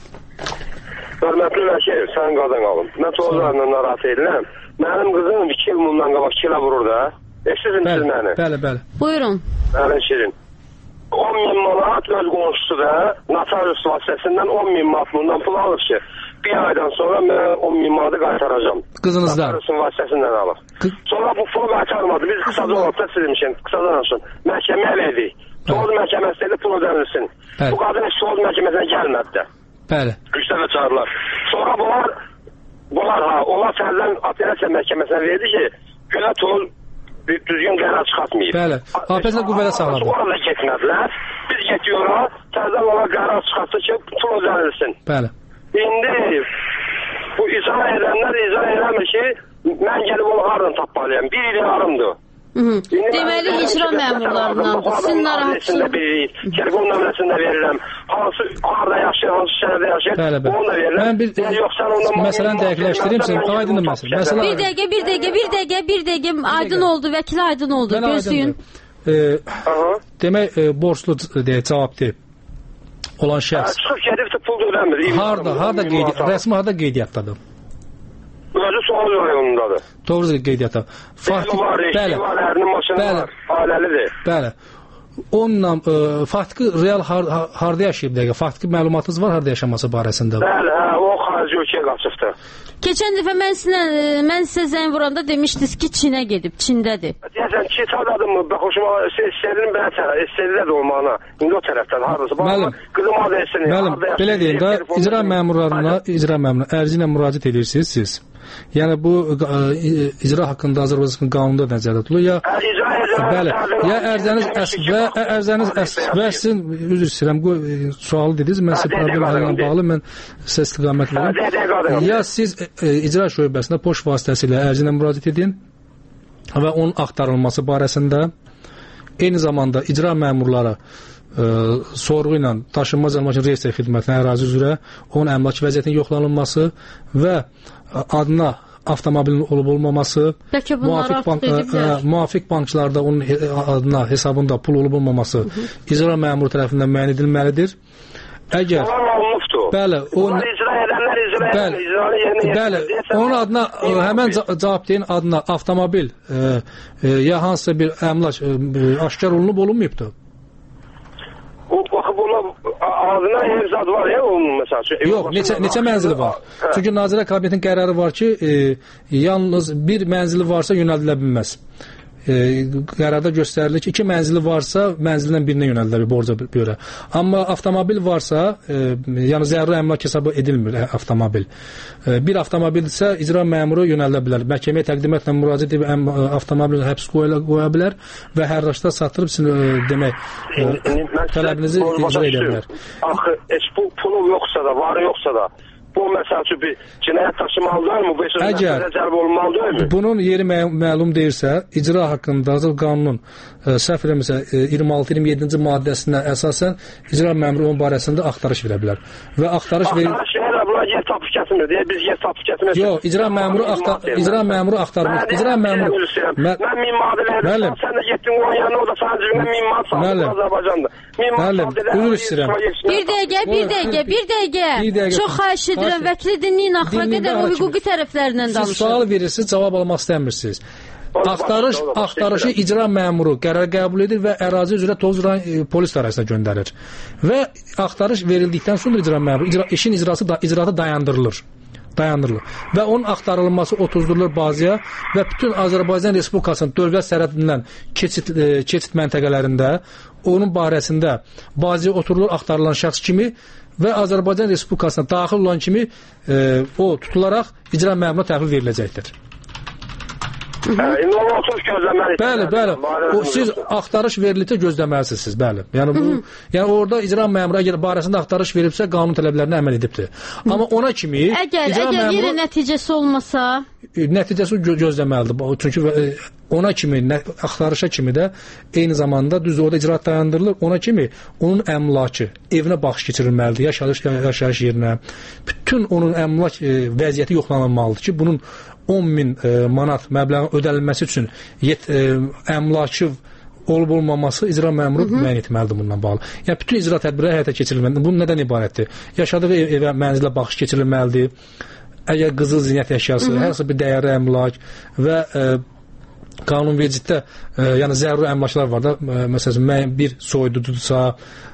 Hörmətli vəkil, sən qadan qalın. Mən sorularla narahat edirəm. Mənim qızım iki il bundan qabaq kilə vurur da. Eşitsin siz məni? Bəli, bəli. Buyurun. Bəli, Şirin. on min manat öz qonşusu da notarius vasitəsindən on min manat bundan pul alır ki, bir aydan sonra mən on min manatı qaytaracağım. Qızınızdan? Notariusun vasitəsindən alır. Sonra bu pulu qaytarmadı. Biz qısaca olaqda silmişik, qısaca danışın. Məhkəməyə verdik. Soğuz məhkəməsi dedi, pul ödənilsin. Bu qadın heç soğuz məhkəməsinə gəlmədi də. Bəli. Üç dəfə çağırlar. Sonra bunlar Bunlar ha, onlar səhərdən apellyasiya məhkəməsinə verdi ki, görə toz düzgün qərar çıxartmayıb. Bəli, apellyasiya qüvvədə saxladı. Orada getmədilər. Biz getdik ora, səhərdən onlar qərar çıxartdı ki, pul ödənilsin. Bəli. İndi bu icra edənlər icra eləmir ki, mən gəlib onu haradan tapmalıyam. Bir il yarımdır. Deməli, icra məmurlarındandır. Sizin narahatsınız. Telefon nömrəsində verirəm. Hansı harada yaşayır, hansı şəhərdə yaşayır, onu da verirəm. Mən bir məsələni dəqiqləşdireyim sizin, aydındır məsələ. Bir dəqiqə, bir dəqiqə, bir dəqiqə, bir dəqiqə, aydın oldu, vəkil aydın oldu, gözləyin. Demək, borclu deyə cavab deyib olan şəxs. Çıxıb gedibsə pul da ödəmir. Harada, harada qeydiyyat, rəsmi harada qeydiyyatdadır? Özü sual rayonundadır. Doğrudur, qeydiyyatda. Fatih, bəli, bəli, ailəlidir. Bəli. Onunla e, faktiki real har, harda yaşayıb dəqiqə? Faktiki məlumatınız var harda yaşaması barəsində? Bəli, hə, o xarici ölkəyə qaçıbdır. Keçən dəfə mən sizə, mən sizə zəng vuranda demişdiniz ki, Çinə gedib, Çindədir. Deyəsən, Çin çadadım mı? Bax, hoşuma, istədiyim belə tərəf, istədilər olmağına, indi o tərəfdən, haradasa. Müəllim, müəllim, belə deyim də, icra məmurlarına, icra məmurlarına ərzi ilə müraciət edirsiniz siz. Yəni bu e, icra haqqında Azərbaycan qanununda nəzərdə tutulur ya? Hə, icra Bəli. Ya ərzəniz əsbə, ərzəniz əsbə sizin üzr istəyirəm, bu sualı dediniz. Mən sizə problemlərlə bağlı mən sizə istiqamət verirəm. Ya siz icra şöbəsində poçt vasitəsilə ərzinə müraciət edin və onun axtarılması barəsində eyni zamanda icra məmurları e, sorğu ilə daşınmaz əmlakın reyestr xidmətinə ərazi üzrə onun əmlak vəziyyətinin yoxlanılması və adına avtomobilin olub-olmaması, müvafiq, bank, ə, müvafiq banklarda onun adına, hesabında pul olub-olmaması icra məmuru tərəfindən müəyyən edilməlidir. Əgər bəli, onun bəli, bəli, onun adına ə, həmən cavab deyin adına avtomobil ə, ə, ya hansısa bir əmlak ə, aşkar olunub olunmayıbdır. O baxıb ona adına hevzad var ya onun məsəl. Yox, neçə neçə mənzili var? Hə. Çünki Nazirlər Kabinetinin qərarı var ki, e, yalnız bir mənzili varsa yönəldilə bilməz. E, qərarda göstərilir ki, iki mənzili varsa mənzilindən birinə yönəldilə borca görə. Amma avtomobil varsa, e, yəni zəruri əmlak hesabı edilmir e, avtomobil. E, bir avtomobildirsə icra məmuru yönəldilə bilər. Məhkəməyə təqdim etmə müraciət edib əm, avtomobilin həbs qoya, qoya bilər və hər raşda satdırıb sizin e, demək e, tələbinizi icra edə bilər. Axı, heç bu pulu yoxsa da, varı yoxsa da bu məsəl üçün bir cinayət daşımalıdır mı? Bu Əgər cəlb olmalıdır mı? Bunun yeri mə məlum deyilsə, icra haqqında Azad qanunun e, səhv eləmirəmsə e, iyirmi altı iyirmi yeddinci maddəsinə əsasən icra məmuru onun barəsində axtarış verə bilər. Və axtarış verir. Axtarış verə bilər, yer tapıb kəsmir deyə biz yer tapıb kəsmir. Yox, icra məmuru axtar icra məmuru axtarmır. İcra məmuru. Mən min madələrdə sən də getdin o yana o da sənin cibinə min manat saldın Azərbaycanda. Müəllim, üzr istəyirəm. Bir dəqiqə, bir dəqiqə, bir dəqiqə. Çox xahiş edirəm, vəkili dinləyin, axıra qədər o hüquqi tərəflərindən danışın. Siz sual verirsiniz, cavab almaq istəmirsiniz. Axtarış, axtarışı icra məmuru qərar qəbul edir və ərazi üzrə Tovuz rayon e, polis idarəsinə göndərir. Və axtarış verildikdən sonra icra məmuru icra, işin icrası da icraatı dayandırılır. dayandırılır. Və onun axtarılması otuzdurulur bazıya və bütün Azərbaycan Respublikasının dövlət sərhədindən keçid, e, keçid məntəqələrində onun barəsində bazıya oturulur axtarılan şəxs kimi və Azərbaycan Respublikasına daxil olan kimi e, o tutularaq icra məmuruna təhvil veriləcəkdir. Bəli, bəli. O siz axtarış verilikdə gözləməlisiniz siz, bəli. Yəni bu, yəni orada icra məmuru əgər barəsində axtarış veribsə qanun tələblərinə əməl edibdir. Amma ona kimi əgər əgər məmuru, yerə nəticəsi olmasa, nəticəsi gö gözləməlidir. Çünki ona kimi axtarışa kimi də eyni zamanda düz orada icraat dayandırılır. Ona kimi onun əmlakı evinə baxış keçirilməlidir, yaşayış yaşayış yerinə. Bütün onun əmlak e, vəziyyəti yoxlanılmalıdır ki, bunun on min e, manat məbləğin ödənilməsi üçün yet, e, əmlakı olub-olmaması icra məmuru müəyyən etməlidir bununla bağlı. Yəni bütün icra tədbirləri həyata keçirilməlidir. Bu nədən ibarətdir? Yaşadığı ev, evə, mənzilə baxış keçirilməlidir. Əgər qızıl zinət əşyası, hər hansı bir dəyərli əmlak və e, qanunvericilikdə e, yəni zəruri əmlaklar var da, e, məsələn bir soyududursa,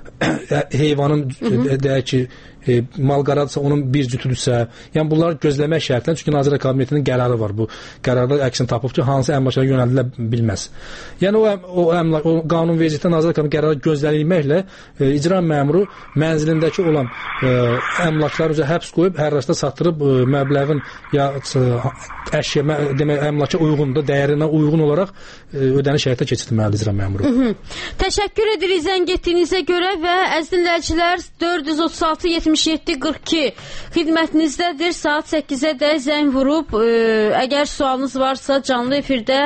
heyvanın deyək ki, e, mal-qaradırsa, onun bir cütüdürsə, yəni bunları gözləmək şərtlə, çünki Nazirlər Kabinetinin qərarı var. Bu qərarda əksini tapıb ki, hansı əmlaklara yönəldilə bilməz. Yəni o, o, əmlak, o qanunvericilikdə Nazirlər Kabinetinin qərarı gözlənilməklə e, icra məmuru mənzilindəki olan e, əmlakları üzrə həbs qoyub, hər rastda satdırıb e, məbləğin ya e, əşya, mə, demək, əmlaka uyğundur, dəyərinə uyğun olaraq e, ödəniş həyata keçirməlidir icra məmuru. Hı -hı. Təşəkkür edirik zəng etdiyinizə görə və əziz dinləyicilər dörd yüz otuz altı yetmiş yeddi qırx iki xidmətinizdədir. Saat səkkizə də zəng vurub e, əgər sualınız varsa canlı efirdə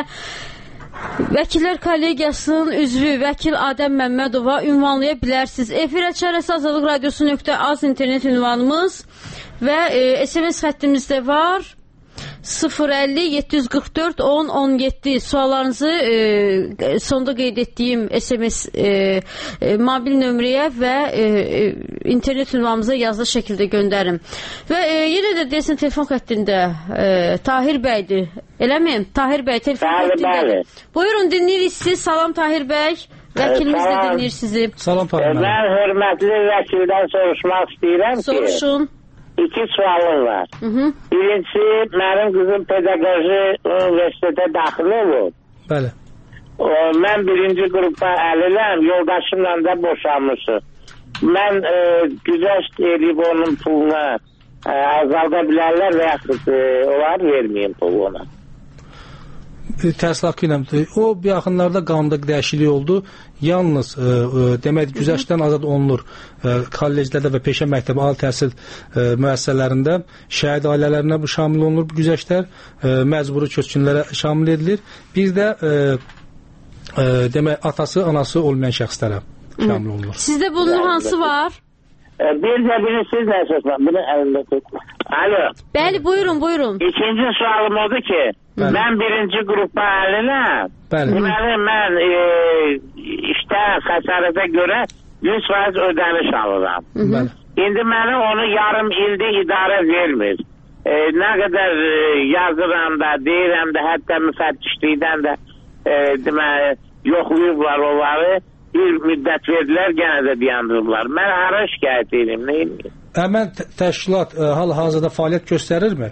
Vəkillər Kollegiyasının üzvü vəkil Adəm Məmmədova ünvanlaya bilərsiniz. Efir açarəsi azadlıq radiosu nöqtə az internet ünvanımız və e, S M S xəttimizdə var. sıfır əlli yeddi yüz qırx dörd on on yeddi suallarınızı e, sonda qeyd etdiyim S M S e, e, mobil nömrəyə və e, e, internet ünvanımıza yazılı şəkildə göndərin. Və e, yenə də desin telefon xəttində e, Tahir bəydir. Eləmiyim? Tahir bəy telefon bəli, xəttindədir. Bəli. Buyurun dinləyirik sizi. Salam Tahir bəy. Vəkilimiz də dinləyir sizi. Salam Tahir bəy. Mən hörmətli vəkildən soruşmaq istəyirəm ki. Soruşun. İki sualım var. Hı -hı. Birincisi, mənim qızım pedaqoji universitetə daxil olub. Bəli. O, mən birinci qrupda əliləm, yoldaşımla da boşanmışıq. Mən e, güzəşt edib onun puluna e, azalda bilərlər və yaxud e, onlar verməyim pulu ona. təhsil haqqı ilə o bir yaxınlarda qanunda dəyişiklik oldu. Yalnız ə, ə, demək güzəştdən azad olunur ə, kolleclərdə və peşə məktəbi ali təhsil ə, müəssisələrində şəhid ailələrinə bu şamil olunur bu güzəştlər, ə, məcburi köçkünlərə şamil edilir. Bir də ə, ə, demək atası, anası olmayan şəxslərə şamil olunur. Sizdə bunun hansı var? Bir də bilirsiniz nə söz var? Bunu əlində tut. Alo. Bəli, buyurun, buyurun. İkinci sualım odur ki, bəli. Mən birinci qrupa əliləm. Deməli, mən e, işdə xəsarətə görə yüz faiz ödəniş alıram. Bəli. İndi mənə onu yarım ildə idarə vermir. E, nə qədər e, yazıram da, deyirəm də, hətta müfəttişlikdən də e, deməli, yoxlayıblar onları. Bir müddət verdilər, gənə də dayandırıblar. Mən hara şikayət edeyim, neyim? Həmən təşkilat e, hal-hazırda fəaliyyət göstərirmi?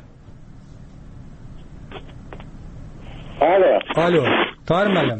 Alo. Alo. Tahir müəllim.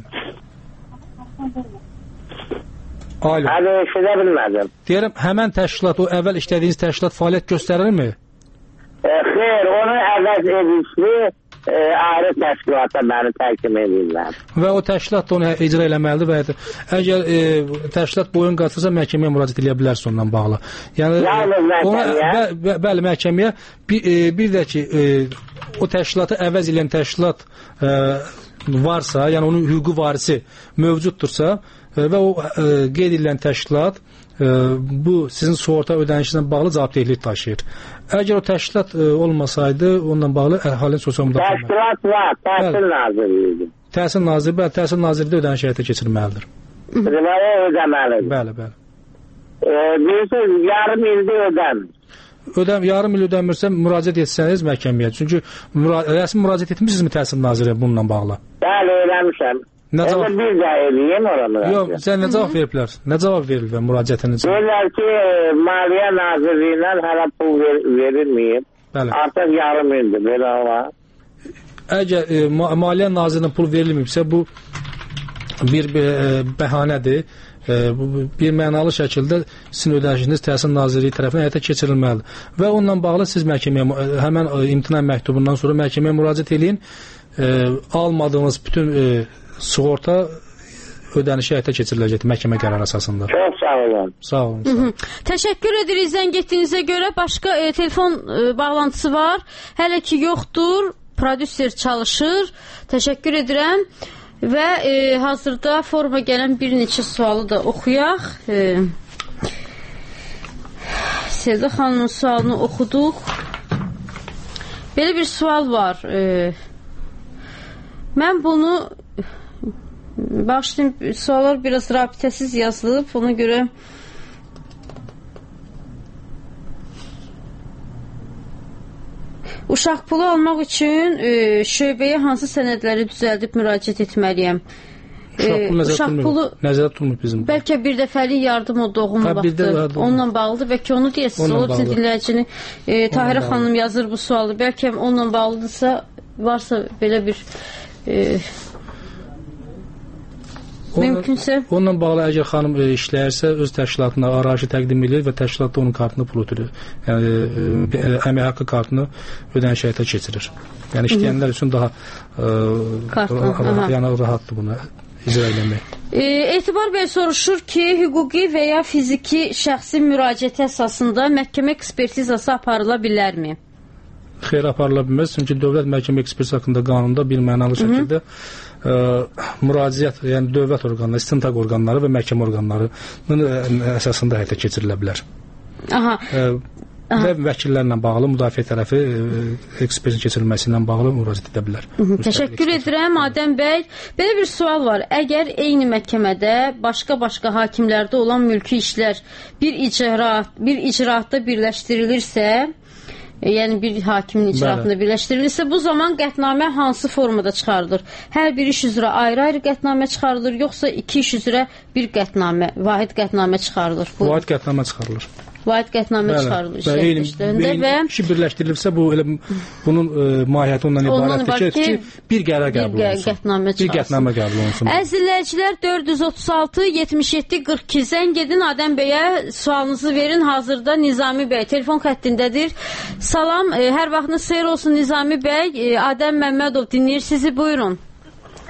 Alo. Alo, eşidə bilmədim. Deyirəm, həmən təşkilat, o əvvəl işlədiyiniz təşkilat fəaliyyət göstərirmi? E, xeyr, onu əvvəl edilsi e, ayrı təşkilata məni təhkim edirlər. Və o təşkilat da onu icra eləməlidir və əgər e, təşkilat boyun qaçırsa məhkəməyə müraciət edə bilərsə ondan bağlı. Yəni, Yalnız məhkəməyə? Bə, bə, bəli, məhkəməyə. Bir, e, bir də ki, e, o təşkilatı əvəz edən təşkilat e, varsa, yəni onun hüquqi varisi mövcuddursa e, və o e, qeyd edilən təşkilat e, bu sizin sığorta ödənişinə bağlı cavabdehlik daşıyır. Əgər o təşkilat e, olmasaydı, onunla bağlı əhalinin sosial müdafiə. Təşkilat var, Təhsil Nazirliyi. Təhsil Nazirliyi, bəli, Təhsil Nazirliyi ödəniş həyata keçirməlidir. Deməli ödəməlidir. Bəli, bəli. E, bilirsiniz, yarım ildə ödəmir. Ödəm, yarım il ödəmirsə müraciət etsəniz məhkəməyə. Çünki müra rəsmi müraciət etmişsinizmi Təhsil Nazirliyi bununla bağlı? Bəli, eləmişəm. Nə cavab? Bir də eləyim oranı. Yox, sən nə cavab veriblər? Nə cavab verilib müraciətiniz? Deyirlər ki, Maliyyə Nazirliyindən hələ pul ver verilməyib. Bəli. Artıq yarım ildir, belə var. Əgər e, Maliyyə Nazirliyindən pul verilməyibsə, bu bir e, bəhanədir. E, bu, bir mənalı şəkildə sizin ödənişiniz Təhsil Nazirliyi tərəfindən həyata keçirilməlidir. Və onunla bağlı siz məhkəməyə, həmən e, imtina məktubundan sonra məhkəməyə müraciət edin. E, almadığınız bütün e, sığorta ödənişi həyata keçiriləcəkdir məhkəmə qərarı əsasında. Çox sağ olun. Sağ olun. Sağ olun. Təşəkkür edirik zəng etdiyinizə görə. Başqa e, telefon e, bağlantısı var. Hələ ki yoxdur. Prodüser çalışır. Təşəkkür edirəm. Və e, hazırda forma gələn bir neçə sualı da oxuyaq. E, Sevda xanımın sualını oxuduq. Belə bir sual var. E, mən bunu Bağışlayın, suallar biraz rabitəsiz yazılıb, ona görə uşaq pulu almaq üçün e, şöbəyə hansı sənədləri düzəldib müraciət etməliyəm? Uşaq pulu, uşaq pulu nəzərdə tutulmur bizim. Bəlkə bir dəfəlik yardım o doğum vaxtı onunla bağlıdır. Bəlkə onu deyəsiniz, o bizim dinləyicini e, Tahirə xanım yazır bu sualı. Bəlkə onunla bağlıdırsa, varsa belə bir e, mümkünsə. Onunla bağlı əgər xanım e, işləyərsə, öz təşkilatına arayışı təqdim edir və təşkilatda onun kartını pul ödülür. Yəni, e, e, əmək haqqı kartını ödəniş həyata keçirir. Yəni, işləyənlər üçün daha e, ra yəni, rahatdır buna icra eləmək. E, Etibar bəy soruşur ki, hüquqi və ya fiziki şəxsi müraciət əsasında məhkəmə ekspertizası aparıla bilərmi? Xeyr, aparıla bilməz. Çünki dövlət məhkəmə ekspertizası haqqında qanunda bir mənalı şəkildə ə, müraciət, yəni dövlət orqanları, istintaq orqanları və məhkəmə orqanlarının əsasında həyata keçirilə bilər. Aha. Ə, və vəkillərlə bağlı, müdafiə tərəfi ekspertin keçirilməsi ilə bağlı müraciət edə bilər. Təşəkkür edirəm Adəm bəy. Belə bir sual var. Əgər eyni məhkəmədə başqa-başqa hakimlərdə olan mülki işlər bir icraat, bir icraatda birləşdirilirsə, yəni bir hakimin icraatında Bəli. birləşdirilirsə, bu zaman qətnamə hansı formada çıxarılır? Hər bir iş üzrə ayrı-ayrı qətnamə çıxarılır, yoxsa iki iş üzrə bir qətnamə, vahid qətnamə çıxarılır? Bu... Vahid qətnamə çıxarılır. Vahid qətnamə çıxarılır. Eyni, eyni və... işi birləşdirilirsə, bu elə bunun e, mahiyyəti ondan ibarətdir ki, ki, bir qərar qəbul olunsun. Qətnamə bir qətnamə qəbul olunsun. Əzizləyicilər, dörd yüz otuz altı yetmiş yeddi qırx iki zəng edin, Adəm bəyə sualınızı verin. Hazırda Nizami bəy telefon xəttindədir. Salam, e, hər vaxtınız xeyir olsun Nizami bəy. E, Adəm Məmmədov dinləyir sizi, buyurun.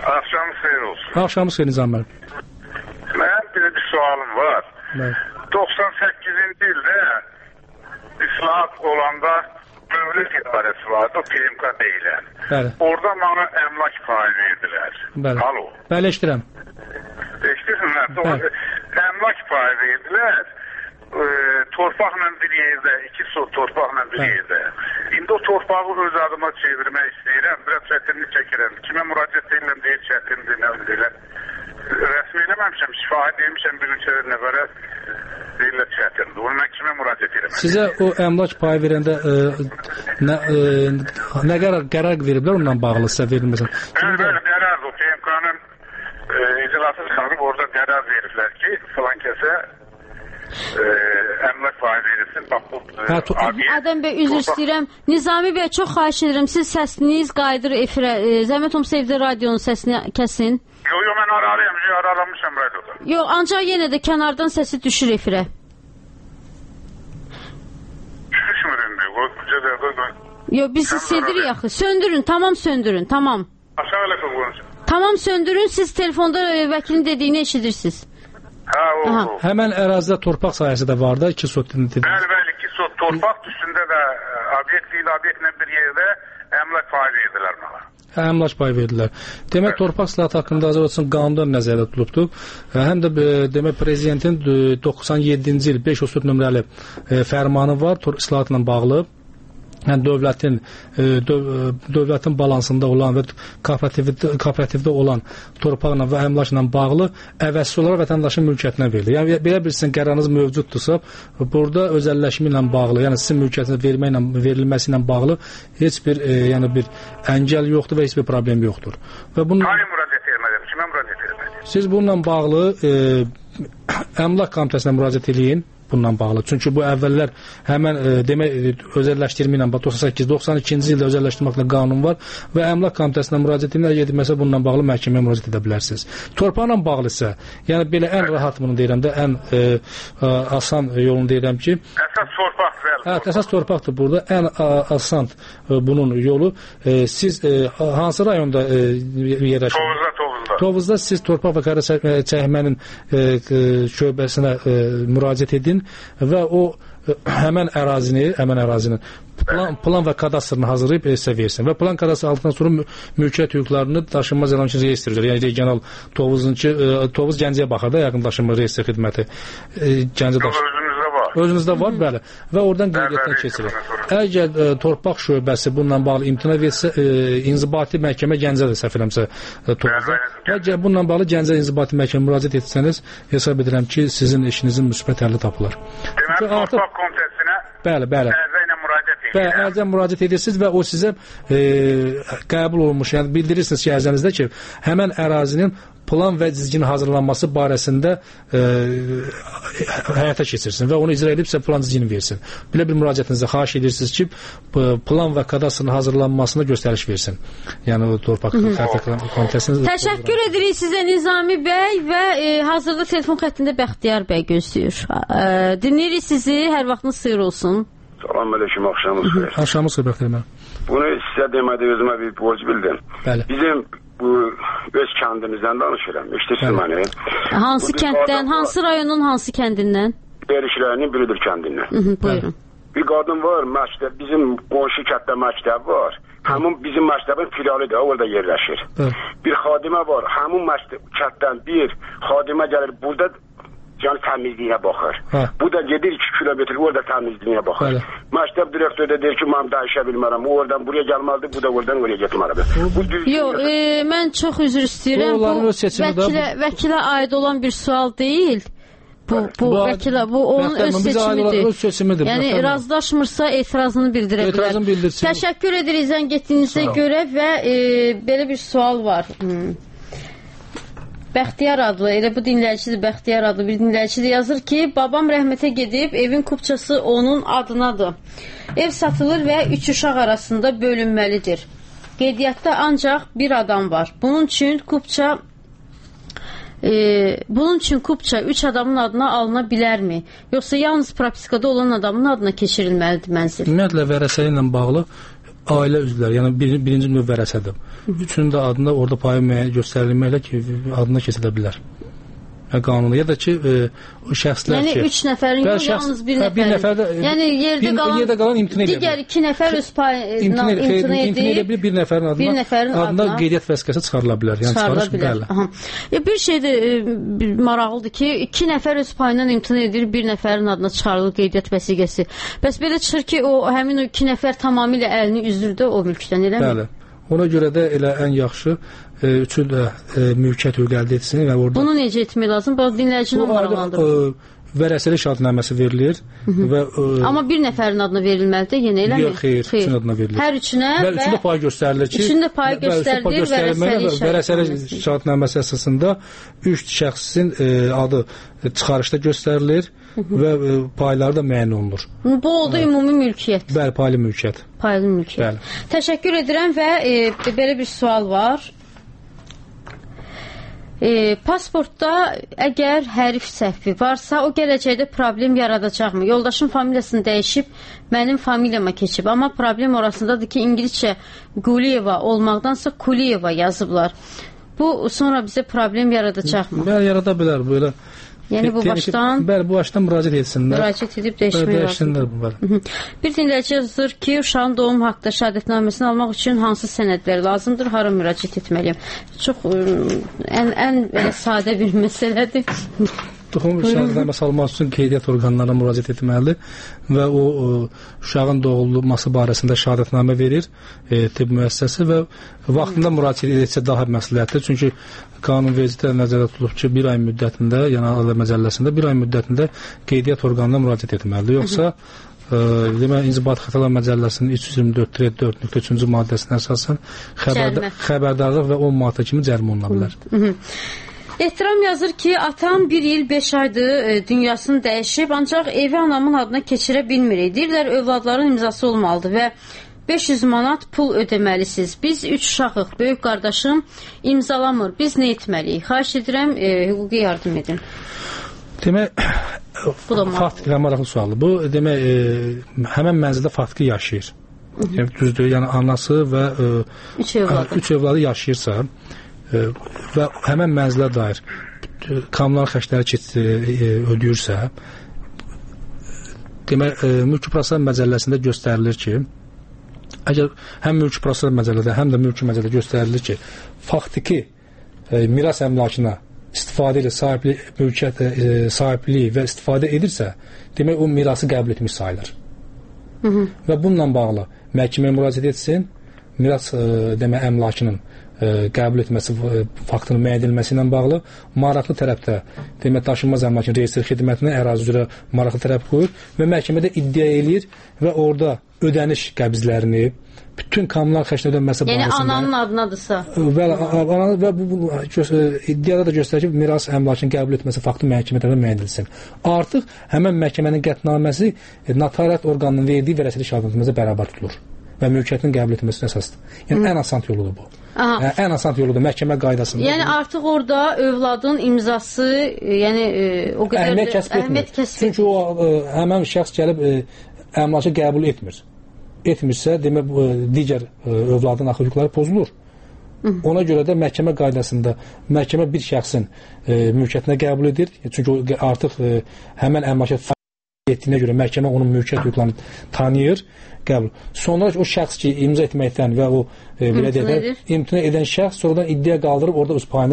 Axşamınız xeyir olsun. Axşamınız xeyir Nizam müəllim. Mənim bir, bir sualım var. Bəli. doxsan səkkizinci ildə islahat olanda dövlət idarəsi vardı, o P M K deyilən. Bəli. Orada mənə əmlak payı verdilər. Bəli. Alo. Bəli, eşidirəm. Eşidirsinizlər. Əmlak payı verdilər. E, torpaqla bir yerdə, iki sot torpaqla bir Bəli. yerdə. İndi o torpağı öz adıma çevirmək istəyirəm. Biraz çətinlik çəkirəm. Kimə müraciət edirəm deyə çətindir, nə deyirəm. Rəsmi eləməmişəm, şifahi demişəm bir neçə nəfərə deyirlər çətindir. Onu mən kimə müraciət edirəm? Sizə o əmlak payı verəndə e, nə, e, nə qərar, qərar veriblər onunla bağlı sizə verilməsin? Bəli, bəli, qərar o P M K'nın e, icrası çıxarıb orada qərar veriblər ki, filan kəsə e, əmlak payı verilsin. Bax, bu, hə, Adəm bəy, üzr istəyirəm. Nizami bəy, çox xahiş edirəm. Siz səsiniz qayıdır efirə. E, Zəhmət olmasa evdə radionun səsini kəsin. Yox, yox, mən aralıyam. Aralamışam radioda. Yox, ancaq yenə də kənardan səsi düşür efirə. Düşmür indi. Yox, biz siz sedirik axı. Söndürün, tamam söndürün, tamam. Aşağı elə qılqınız. Tamam söndürün, siz telefonda vəkilin dediyini eşidirsiniz. Hə, o, o. Həmən ərazidə torpaq sahəsi də var da, iki sot dediniz. Bəli, bəli, iki sot torpaq üstündə də obyekt ilə obyektlə bir yerdə əmlak payı verdilər mənə. Əmlak payı verdilər. Demək, torpaq islahatı haqqında Azərbaycan qanunda nəzərdə tutulubdur. Həm də demək prezidentin doxsan yeddinci il beş yüz otuz dörd nömrəli fərmanı var islahatla bağlı. Yəni dövlətin döv, dövlətin balansında olan və kooperativdə, kooperativdə olan torpaqla və əmlakla bağlı əvəzsiz olaraq vətəndaşın mülkiyyətinə verilir. Yəni belə bir sizin qərarınız mövcuddursa, burada özəlləşmə ilə bağlı, yəni sizin mülkiyyətinə verməklə verilməsi ilə bağlı heç bir e, yəni bir əngəl yoxdur və heç bir problem yoxdur. Və bunun Hayır, müraciət etmədim. Kimə müraciət etmədim? Siz bununla bağlı e, əmlak komitəsinə müraciət eləyin. Bununla bağlı. Çünki bu əvvəllər həmən e, demək özəlləşdirmə ilə doxsan səkkiz doxsan ikinci ildə özəlləşdirməklə qanun var və əmlak komitəsinə müraciət edilməsə bununla bağlı məhkəməyə müraciət edə bilərsiniz. Torpaqla bağlı isə, yəni belə ən rahat bunu deyirəm də, ən e, e, asan yolunu deyirəm ki, əsas torpaq və hə, əsas torpaqdır burada. Ən a, asan e, bunun yolu e, siz e, hansı rayonda e, yerləşirsiniz? Tovuzda, Tovuzda. Tovuzda siz torpaq və qara çəkmənin e, şöbəsinə e, müraciət edin və o həmən ərazini, həmən ərazinin plan, plan və kadastrını hazırlayıb sizə versin və plan kadastrı aldıqdan sonra mülkiyyət hüquqlarını daşınmaz əlamçı reyestrdir. Yəni regional Tovuzunki Tovuz Gəncəyə baxar da yaxın daşınma reyestr xidməti. Gəncə daşınma özünüzdə var, bəli. Və oradan qeydiyyatdan keçirir. Əgər e, torpaq şöbəsi bununla bağlı imtina versə, e, inzibati məhkəmə Gəncədir, səhv eləmirəmsə Tovuzda. Əgər bununla bağlı Gəncə inzibati məhkəmə müraciət etsəniz, hesab edirəm ki, sizin işinizin müsbət həlli tapılar. Deməli, torpaq komitəsinə bəli, bəli. ərizə ilə müraciət edir. Bəli, ərizə müraciət edirsiniz və o sizə e, qəbul olunmuş, yəni bildirirsiniz ki, ərizənizdə ki, həmən ərazinin plan və cizginin hazırlanması barəsində e, həyata keçirsin və onu icra edib sizə plan cizgini versin. Belə bir müraciətinizə xahiş edirsiniz ki, plan və kadastrın hazırlanmasına göstəriş versin. Yəni o torpaq komitəsinin. Təşəkkür edirik sizə Nizami bəy və e, hazırda telefon xəttində Bəxtiyar bəy gözləyir. E, dinləyirik sizi, hər vaxtınız xeyir olsun. Salam əleykum, axşamınız xeyir. Axşamınız xeyir Bəxtiyar bəy. Bunu sizə demədə özümə bir borc bildim. Bəli. Bizim bu öz kəndimizdən danışıram. İşte məni. Hansı bu kənddən, hansı rayonun hansı kəndindən? Berişlərinin biridir kəndindən. Hı -hı, buyurun. Bir qadın var, məktəb, bizim qonşu kənddə məktəb var. Həmin bizim məktəbin filialıdır, orada yerləşir. Hı. Bir xadimə var, həmin məktəb kənddən bir xadimə gəlir, burada yəni təmizliyinə baxır. Hə. Bu da gedir iki kilometr, orada təmizliyinə baxır. Bəli. Məktəb direktoru da deyir ki, mən dəyişə bilmərəm. O oradan buraya gəlməlidir, bu da oradan oraya getməlidir. Yox, e, mən çox üzr istəyirəm. Bu, bu vəkilə, vəkilə aid olan bir sual deyil. Bu, bu, bu vəkilə, bu onun öz seçimidir. Öz seçimidir. Yəni razılaşmırsa etirazını bildirə bilər. Etirazını bildirsin. Təşəkkür edirik zəng etdiyinizə görə və e, belə bir sual var. Hmm. Bəxtiyar adlı, elə bu dinləyicidir, Bəxtiyar adlı bir dinləyicidir, yazır ki, babam rəhmətə gedib, evin kupçası onun adınadır. Ev satılır və üç uşaq arasında bölünməlidir. Qeydiyyatda ancaq bir adam var. Bunun üçün kupça e, bunun üçün kupça üç adamın adına alına bilərmi? Yoxsa yalnız propiskada olan adamın adına keçirilməlidir mənzil? Ümumiyyətlə vərəsəyi ilə bağlı ailə üzvləri, yəni bir, birinci növ vərəsədir. Üçünün də adında orada payı müəyyən göstərilməklə ki, adına keçilə bilər. Qanunu ya da ki e, o şəxslər yəni ki, üç nəfərin yox, şəxs, yalnız bir nəfərin. Bir nəfər də, yəni yerdə bir, qalan, yerdə qalan imtina edə digər iki nəfər öz payına imtina imtina edə bilər, bir nəfərin adına, bir nəfərin adına, adına qeydiyyat vəsiqəsi çıxarıla bilər. Yəni çıxarıla bilər. Aha. Ya bir şey də e, maraqlıdır ki, iki nəfər öz payından imtina edir, bir nəfərin adına çıxarılır qeydiyyat vəsiqəsi. Bəs belə çıxır ki, o həmin o iki nəfər tamamilə əlini üzdür o mülkdən, eləmi? Bəli. Ona görə də elə ən yaxşı e, üçün də e, mülkiyyət hüququ əldə etsin və orada. Bunu necə etmək lazım? Bax dinləyicini maraqlandırır. Vərəsəli şahidnaməsi verilir və e, amma bir nəfərin adına verilməlidir, yenə eləmi? Yox, xeyr, xeyr. Üçün adına verilir. Hər üçünə və üçündə pay göstərilir ki, üçündə pay göstərilir vərəsəli, vərəsəli şahidnaməsi əsasında üç şəxsin e, adı çıxarışda göstərilir və e, payları da müəyyən olunur. Bu oldu ümumi mülkiyyət. Bəli, paylı mülkiyyət. Paylı mülkiyyət. Bəli. Təşəkkür edirəm və e, belə bir sual var. E, pasportda əgər hərf səhvi varsa, o gələcəkdə problem yaradacaqmı? Yoldaşın familiyasını dəyişib, mənim familiyama keçib, amma problem orasındadır ki, İngiliscə Quliyeva olmaqdansa Kuliyeva yazıblar. Bu sonra bizə problem yaradacaqmı? Bəli, yarada bilər belə. Yəni bu başdan bəli, bu başdan müraciət etsinlər. Müraciət edib dəyişmək lazımdır. Bir dinləyici yazır ki, uşağın doğum haqqında şəhadətnaməsini almaq üçün hansı sənədlər lazımdır, hara müraciət etməliyəm? Çox ən, ən belə sadə bir məsələdir. Doğum şəhadətnaməsi almaq üçün qeydiyyat orqanlarına müraciət etməlidir və o, o uşağın doğulması barəsində şəhadətnamə verir e, tibb müəssisəsi və vaxtında müraciət etsə daha məsləhətdir. Çünki qanunvericilikdə nəzərdə tutulub ki, bir ay müddətində, yəni Ailə Məcəlləsində bir ay müddətində qeydiyyat orqanına müraciət etməlidir. Yoxsa e, demək, İnzibati Xətalar Məcəlləsinin üç yüz iyirmi dörd dörd nöqtə üçüncü maddəsinə əsasən xəbərda, xəbərdarlıq və on manata kimi cərimə oluna bilər. Hı -hı. Ehtiram yazır ki, atam bir il beş aydır e, dünyasını dəyişib, ancaq evi anamın adına keçirə bilmirik. Deyirlər, övladların imzası olmalıdır və beş yüz manat pul ödəməlisiniz. Biz üç uşaqıq, böyük qardaşım imzalamır. Biz nə etməliyik? Xahiş edirəm, e, hüquqi yardım edin. Demək, faktiki və maraqlı sualdır. Bu, demək, e, həmən mənzildə faktiki yaşayır. Yəni, düzdür, yəni anası və e, üç övladı, üç övladı yaşayırsa, e, və həmən mənzilə dair kommunal xərcləri ödəyirsə, demək, e, mülki proseslər məcəlləsində göstərilir ki, əgər həm mülki proseslər məcəllədə, həm də mülki məcəllədə göstərilir ki, faktiki e, miras əmlakına istifadə ilə sahibli, mülkiyyət e, sahibliyi və istifadə edirsə, demək, o mirası qəbul etmiş sayılır. Hı -hı. Və bununla bağlı məhkəməyə müraciət etsin, miras e, demək, əmlakının e, qəbul etməsi, e, faktının müəyyən edilməsi ilə bağlı maraqlı tərəfdə, demək, daşınmaz əmlakın reyestr xidmətinə ərazi üzrə maraqlı tərəf qoyur və məhkəmədə iddia eləyir və orada ödəniş qəbzlərini, bütün kommunal xərclərin ödənməsi yəni barəsində, ananın adınadırsa və, və bu, bu iddiada da göstərir ki, miras əmlakını qəbul etməsi faktı məhkəmə tərəfindən müəyyən edilsin. Artıq həmən məhkəmənin qətnaməsi e, notariat orqanının verdiyi vərəsəli şahidnaməsə bərabər tutulur və mülkiyyətin qəbul etməsinə əsasdır. Yəni Hı. ən asan yoludur bu. Ə, ən asan yoludur məhkəmə qaydasında. Yəni bu. Artıq orada övladın imzası, yəni e, o qədər əhəmiyyət kəsb etmir. Kəsb Çünki o e, həmən şəxs gəlib e, əmlakı qəbul etmir. Etmirsə, demək, digər e, övladın axı hüquqları pozulur. Hı. Ona görə də məhkəmə qaydasında məhkəmə bir şəxsin e, mülkiyyətinə qəbul edir. Çünki o artıq e, həmən əmlakı etdiyinə görə məhkəmə onun mülkiyyət hüquqlarını tanıyır, qəbul. Sonra o şəxs ki, imza etməkdən və o e, belə deyək, imtina edən şəxs sonradan iddia qaldırıb orada öz payını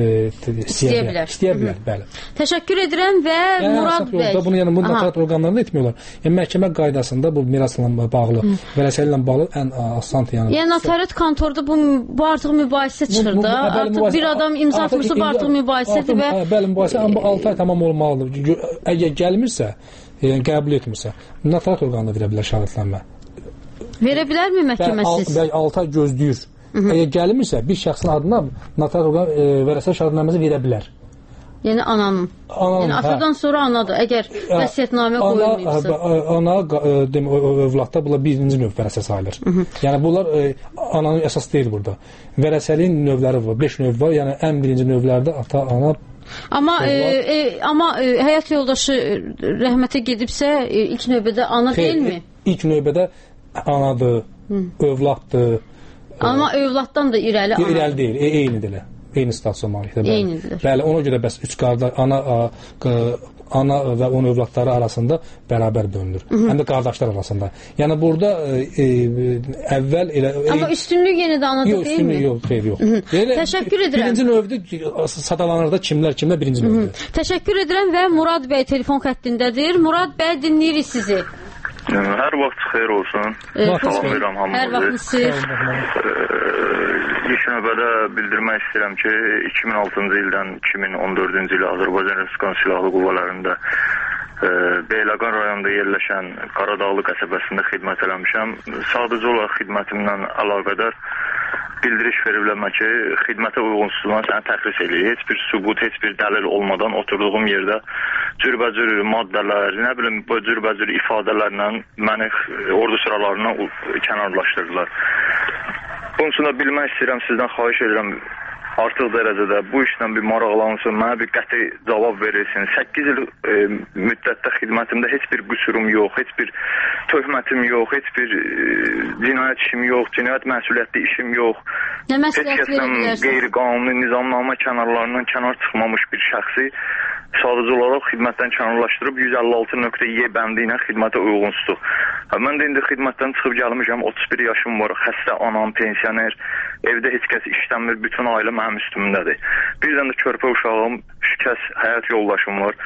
istəyə bilər. İstəyə bilər, bəli. Təşəkkür edirəm və yəni, Murad bəy. Yolda bunu yəni notariat orqanlarında etmiyorlar. Yəni məhkəmə qaydasında bu mirasla bağlı, vərəsəli ilə bağlı ən asan yəni. Yəni notariat kontorda bu bu artıq mübahisə çıxır da. Artıq bir adam imza atmışsa bu artıq mübahisədir və bəli, mübahisə amma altı ay tamam olmalıdır. Əgər gəlmirsə, yəni qəbul etmirsə, notariat orqanına verə bilər şahidnamə. Verə bilərmi məhkəməsiz? Bəli, altı ay gözləyir. Əgər gəlmirsə, bir şəxsin adına notariat orqanı e, vərəsəli şahidnaməsi verə bilər. Yəni ananın. Ananın, yəni atadan hə. Sonra anadır. Əgər vəsiyyətnamə qoyulmayıbsa. Ana, demə, övladda bunlar birinci növ vərəsə sayılır. Hı -hı. Yəni bunlar e, ananın əsas deyil burada. Vərəsəliyin növləri var, beş növ var. Yəni ən birinci növlərdə ata, ana. Amma e, e, amma e, həyat yoldaşı rəhmətə gedibsə, e, ilk növbədə ana Xeyr, deyilmi? İlk növbədə anadır, övladdır. Amma övladdan da irəli ana. İrəli deyil, e, eynidir elə. Eyni stasyon malikdir. Eynidir. Bəli, ona görə bəs üç qardaş, ana, ana və onun övladları arasında bərabər bölünür. Həm də qardaşlar arasında. Yəni burada e, əvvəl elə... Amma üstünlük yenə də anada deyilmi? Yox, üstünlük yox, xeyr, yox. Elə, Təşəkkür edirəm. Birinci növdür, sadalanırda kimlər, kimlər birinci növdür. Təşəkkür edirəm və Murad bəy telefon xəttindədir. Murad bəy, dinləyirik sizi. Hər vaxt xeyir olsun. Salamlayıram hamınızı. Hər vaxt siz. İlk növbədə bildirmək istəyirəm ki, iki min altıncı ildən iki min on dördüncü ilə Azərbaycan Respublikası Silahlı Qüvvələrində Beyləqan rayonunda yerləşən Qaradağlı qəsəbəsində xidmət eləmişəm. Sadəcə olaraq xidmətimlə əlaqədar bildiriş verilmə ki, xidmətə uyğunsuzluğuna səni təxris edir. Heç bir sübut, heç bir dəlil olmadan oturduğum yerdə cürbəcür maddələr, nə bilim, bu cürbəcür ifadələrlə məni ordu sıralarına kənarlaşdırdılar. Bunun üçün də bilmək istəyirəm, sizdən xahiş edirəm, artıq dərəcədə bu işlə bir maraqlansın, mənə bir qəti cavab verilsin. səkkiz il e, müddətdə xidmətimdə heç bir qüsurum yox, heç bir töhmətim yox, heç bir e, cinayət işim yox, cinayət məsuliyyətli işim yox. Nə məsuliyyət verə bilərsiniz? Qeyri-qanuni nizamnamə kənarlarından kənar çıxmamış bir şəxsi sadəcə olaraq xidmətdən kənarlaşdırıb yüz əlli altı nöqtə Y bəndi ilə xidmətə uyğunsuzluq. Mən də indi xidmətdən çıxıb gəlmişəm, otuz bir yaşım var, xəstə anam, pensioner, evdə heç kəs işləmir, bütün ailə mənim üstümdədir. Birdən də körpə uşağım, şikəst həyat yoldaşım var.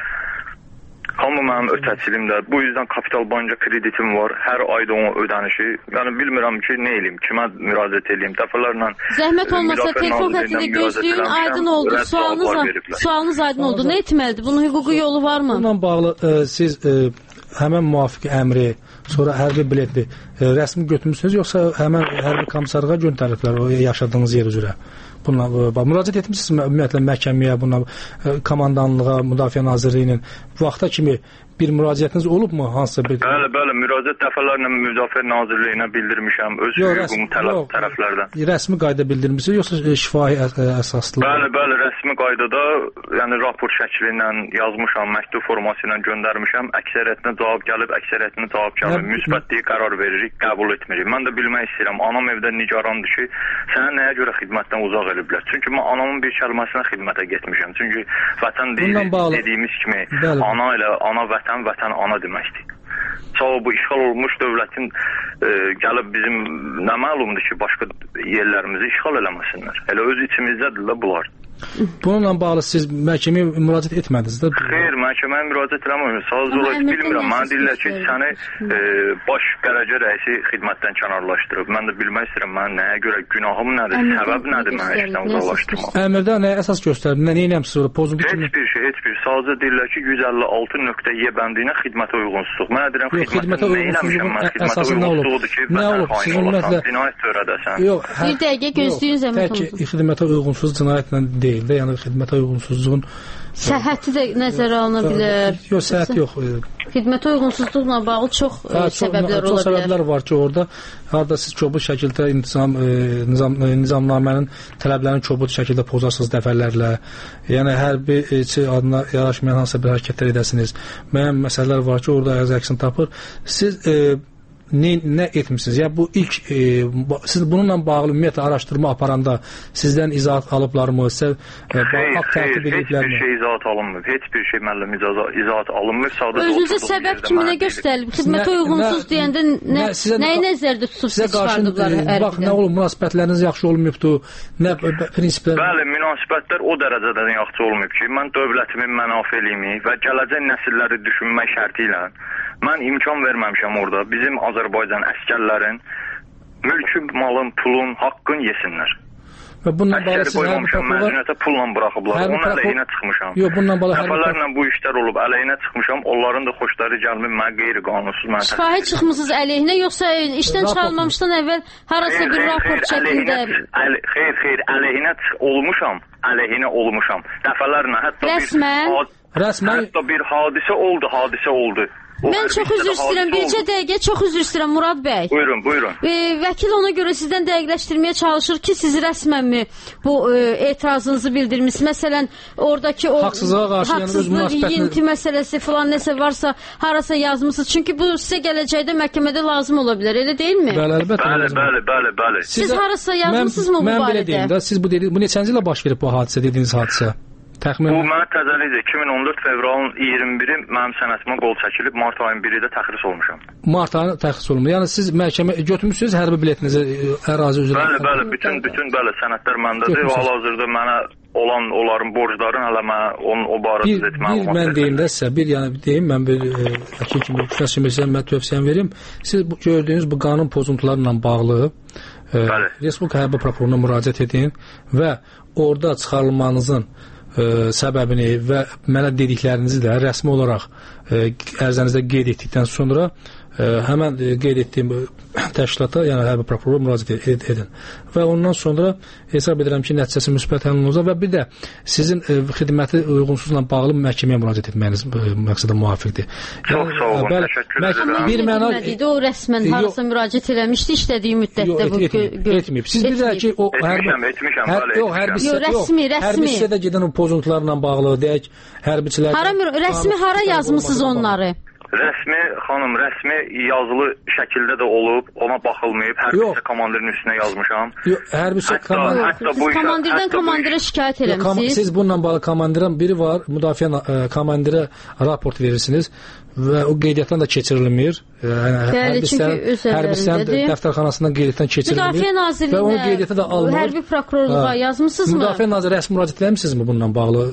Hamı mənim ötəçilimdə. Bu yüzdən kapital banka kreditim var. Hər ayda onun ödənişi. Yəni bilmirəm ki, nə eləyim, kimə müraciət eləyim. Dəfələrlə zəhmət olmasa telefon xəttində gözləyin, aydın oldu. Sualınız, sualınız aydın oldu. Nə etməlidir? Bunun hüquqi yolu varmı? Bununla bağlı e, siz e, həmən müvafiq əmri, sonra hərbi biletli e, rəsmi götürmüsünüz, yoxsa həmən hərbi komissarlığa göndəriblər o yaşadığınız yer üzrə? Bununla bax, müraciət etmisiniz ümumiyyətlə məhkəməyə, buna komandanlığa, Müdafiə Nazirliyinin vaxta kimi bir müraciətiniz olubmu hansısa bir? Bəli, bəli, müraciət dəfələrlə Müdafiə Nazirliyinə bildirmişəm, öz hüququm tələb tərəflərdən. Rəsmi qayda bildirmisiniz, yoxsa şifahi əsaslı? Bəli, bəli, rəsmi qaydada, yəni rapor şəkli ilə yazmışam, məktub forması ilə göndərmişəm, əksəriyyətinə cavab gəlib, əksəriyyətinə cavab gəlmir, müsbətliyi qərar veririk, qəbul etmirik. Mən də bilmək istəyirəm, anam evdə nigarandır ki, sənə nəyə görə xidmətdən uzaq eliblər? Çünki mən anamın bir kəlməsinə xidmətə getmişəm. Çünki vətən dediyimiz kimi, ana ilə ana vətən, vətən ana deməkdir. Çoğu bu işğal olmuş dövlətin e, gəlib bizim nə məlumdur ki, başqa yerlərimizi işğal eləməsinlər. Elə öz içimizdədirlər bunlar. Bununla bağlı siz məhkəməyə müraciət etmədiniz də? Xeyr, məhkəməyə müraciət eləməmişəm. Sadəcə olaraq bilmirəm. Mənə deyirlər ki, səni e, baş qərəcə rəisi xidmətdən kənarlaşdırıb. Mən də bilmək istəyirəm, mən nəyə görə, günahım nədir, səbəb nədir mənə işdən uzaqlaşdırmaq. Əmrdə nəyə əsas göstərib, nə eləmişsiniz orada, pozuntu kimi? Heç bir şey, heç bir. Sadəcə deyirlər ki, yüz əlli altı nöqtə Y bəndi ilə xidmətə uyğunsuzluq. Mən deyirəm, xidmətə uyğunsuzluğun əsası nə olub? Nə olub? Siz ümumiyyətlə cinayət törədəsən. Bir dəqiqə gözləyin, zəhmət olsun. Tək xidmətə uyğunsuz cinayətlə deyil də, yəni xidmətə uyğunsuzluğun səhhəti də nəzərə alına bilər. Yox, səhhət yox. Xidmətə uyğunsuzluqla bağlı çox hə, səbəblər çox, ola bilər. Çox səbəblər var ki, orada harda siz kobud şəkildə intizam e, nizam e, nizamnamənin tələblərini kobud şəkildə pozarsınız dəfələrlə. Yəni hərbi elçi adına yaraşmayan hansısa bir hərəkətlər edəsiniz. Müəyyən məsələlər var ki, orada öz əksini tapır. Siz e, nə, nə etmisiniz? Yəni bu ilk e, siz bununla bağlı ümumiyyətlə araşdırma aparanda sizdən izahat alıblarmı? Sizə e, xeyr, xeyr, heç bir şey izahat alınmır. Heç bir şey müəllim izahat alınmır. Sadəcə özünüzə səbəb kimi nə göstərilib? Xidmətə uyğunsuz deyəndə nə, nəyi nəzərdə tutub siz çıxardıblar? Bax, nə olub, münasibətləriniz yaxşı olmayıbdı? Nə prinsiplər? Bəli, münasibətlər o dərəcədən yaxşı olmayıb ki, mən dövlətimin mənafeliyimi və gələcək nəsilləri düşünmək şərti ilə mən imkan verməmişəm orada bizim Azərbaycan əskərlərin mülkün, malın, pulun, haqqın yesinlər. Və bununla bağlı siz hərbi prokuror pulla buraxıblar. Onun əleyhinə çıxmışam. Yox, bununla bağlı dəfələrlə bu işlər olub, əleyhinə çıxmışam. Onların da xoşları gəlmir, mən qeyri-qanunsuz mən. Şifahi çıxmısınız əleyhinə, yoxsa işdən çıxarılmamışdan əvvəl harasa bir raport şəklində? Xeyr, xeyr, əleyhinə olmuşam, əleyhinə olmuşam. Dəfələrlə, hətta rəsmən bir Rəsmən hətta bir hadisə oldu, hadisə oldu. Mən çox üzr istəyirəm, bircə dəqiqə çox üzr istəyirəm Murad bəy. Buyurun, buyurun. E, vəkil ona görə sizdən dəqiqləşdirməyə çalışır ki, siz rəsmənmi bu e, etirazınızı bildirmişsiniz. Məsələn, oradakı o haqsızlığa qarşı, haqsızlıq, yəni yiyinti məsələsi falan nəsə varsa, harasa yazmısınız. Çünki bu sizə gələcəkdə məhkəmədə lazım ola bilər, elə deyilmi? Bəli, əlbəttə. Bəli, bəli, bəli, bəli. Siz harasa yazmısınızmı bu barədə? Mən belə deyim də, siz bu dediniz, bu neçənci ilə baş verib bu hadisə, dediyiniz hadisə? Təxminən. Bu mənə təzəlidir. iki min on dörd fevralın iyirmi biri mənim sənətimə qol çəkilib, mart ayının biri də təxris olmuşam. Mart ayının təxris olunmuş. Yəni siz məhkəmə götürmüsünüz hərbi biletinizi ərazi üzrə? Bəli, bəli, bütün bütün bəli sənədlər məndədir. Hal-hazırda mənə olan onların borclarını hələ mən onun o barədə etməm. Bir mən deyim də sizə, bir yəni deyim, mən bir vəkil kimi şəxsən mən tövsiyəm verim. Siz bu gördüyünüz bu qanun pozuntularla bağlı e, Respublika Hərbi Prokuroruna müraciət edin və orada çıxarılmanızın Ə, səbəbini və mənə dediklərinizi də rəsmi olaraq ə, ərizənizdə qeyd etdikdən sonra ə, həmən ə, qeyd etdiyim təşkilata, yəni hərbi prokurora müraciət ed edin. Və ondan sonra hesab edirəm ki, nəticəsi müsbət həll olacaq və bir də sizin ə, xidməti uyğunsuzla bağlı məhkəməyə müraciət etməyiniz ə, məqsədə müvafiqdir. Çox yəni, sağ olun, bəli, təşəkkür edirəm. Amma bir məna o rəsmən harasa müraciət eləmişdi, işlədiyi müddətdə bu etməyib. Siz bir də ki, o etmişəm, etmişəm, bəli. Yox, hərbi rəsmi, rəsmi. Hərbi hissədə gedən o pozuntularla bağlı deyək, hərbiçilər. Hara rəsmi hara yazmısınız onları? Rəsmi, xanım, rəsmi yazılı şəkildə də olub, ona baxılmayıb, hərbi komandirin üstünə yazmışam. Yox, hərbi komandir. Siz komandirdən komandirə şikayət eləmişsiniz. Siz bununla bağlı komandirin biri var, müdafiə komandirə raport verirsiniz və o qeydiyyatdan da keçirilmir. Bəli, çünki öz əllərindədir. Dəftərxanasından qeydiyyatdan keçirilmir. Müdafiə Nazirliyinə, hərbi prokurorluğa yazmısınızmı? Müdafiə Nazirliyinə rəsmi müraciət eləmişsinizmi bununla bağlı?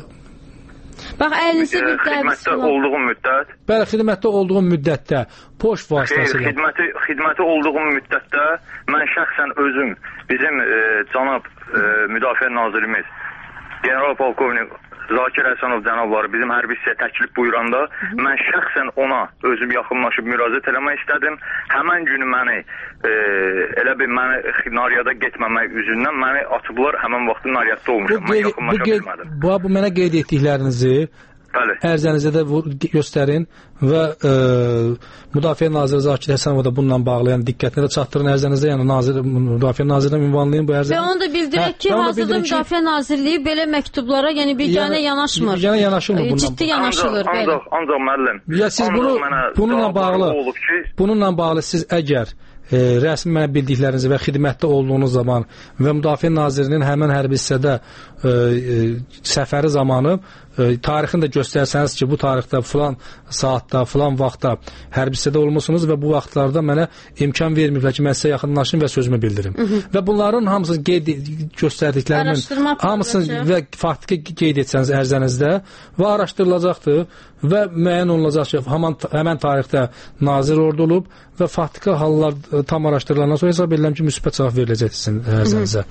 Bax, əlinizdə bir xidmətdə olduğum müddət. Bəli, xidmətdə olduğum müddətdə poçt vasitəsilə. Xidməti xidməti olduğum müddətdə mən şəxsən özüm bizim e, cənab e, Müdafiə Nazirimiz General Polkovnik Zakir Həsənov cənabları bizim hərbi hissəyə təklif buyuranda mən şəxsən ona özüm yaxınlaşıb müraciət eləmək istədim. Həmən günü məni e, elə bir məni nariyada getməmək üzündən məni atıblar, həmən vaxtı nariyatda olmuşam. Mən yaxınlaşa bilmədim. Bu, bu mənə qeyd etdiklərinizi Bəli. Ərzənizə də göstərin və e, Müdafiə Naziri Zakir Həsənova da bununla bağlı, yəni diqqətini də çatdırın ərzənizdə, yəni nazir, Müdafiə Nazirindən ünvanlayın bu ərzəni. Və onu da bildirək ki, hazırda Müdafiə Nazirliyi belə məktublara, yəni biganə yanaşmır. Biganə yanaşılmır bununla. Ciddi yanaşılır. Ancaq, ancaq, ancaq müəllim. Ya siz bunu, bununla bağlı, bununla bağlı siz əgər E, rəsmi mənə bildiklərinizi və xidmətdə olduğunuz zaman və Müdafiə Nazirinin həmən hərbi hissədə e, e, səfəri zamanı e, tarixini də göstərsəniz ki, bu tarixdə filan saatda, filan vaxtda hərbi hissədə olmusunuz və bu vaxtlarda mənə imkan verməyiblər ki, mən sizə yaxınlaşım və sözümü bildirim. Hı -hı. Və bunların hamısı qeyd göstərdiklərimin hamısını və faktiki qeyd etsəniz ərzənizdə və araşdırılacaqdır və müəyyən olunacaq ki, həmən, həmən tarixdə nazir orada olub və faktiki hallar tam araşdırılandan sonra hesab edirəm ki, müsbət cavab veriləcək sizin ərzənizə.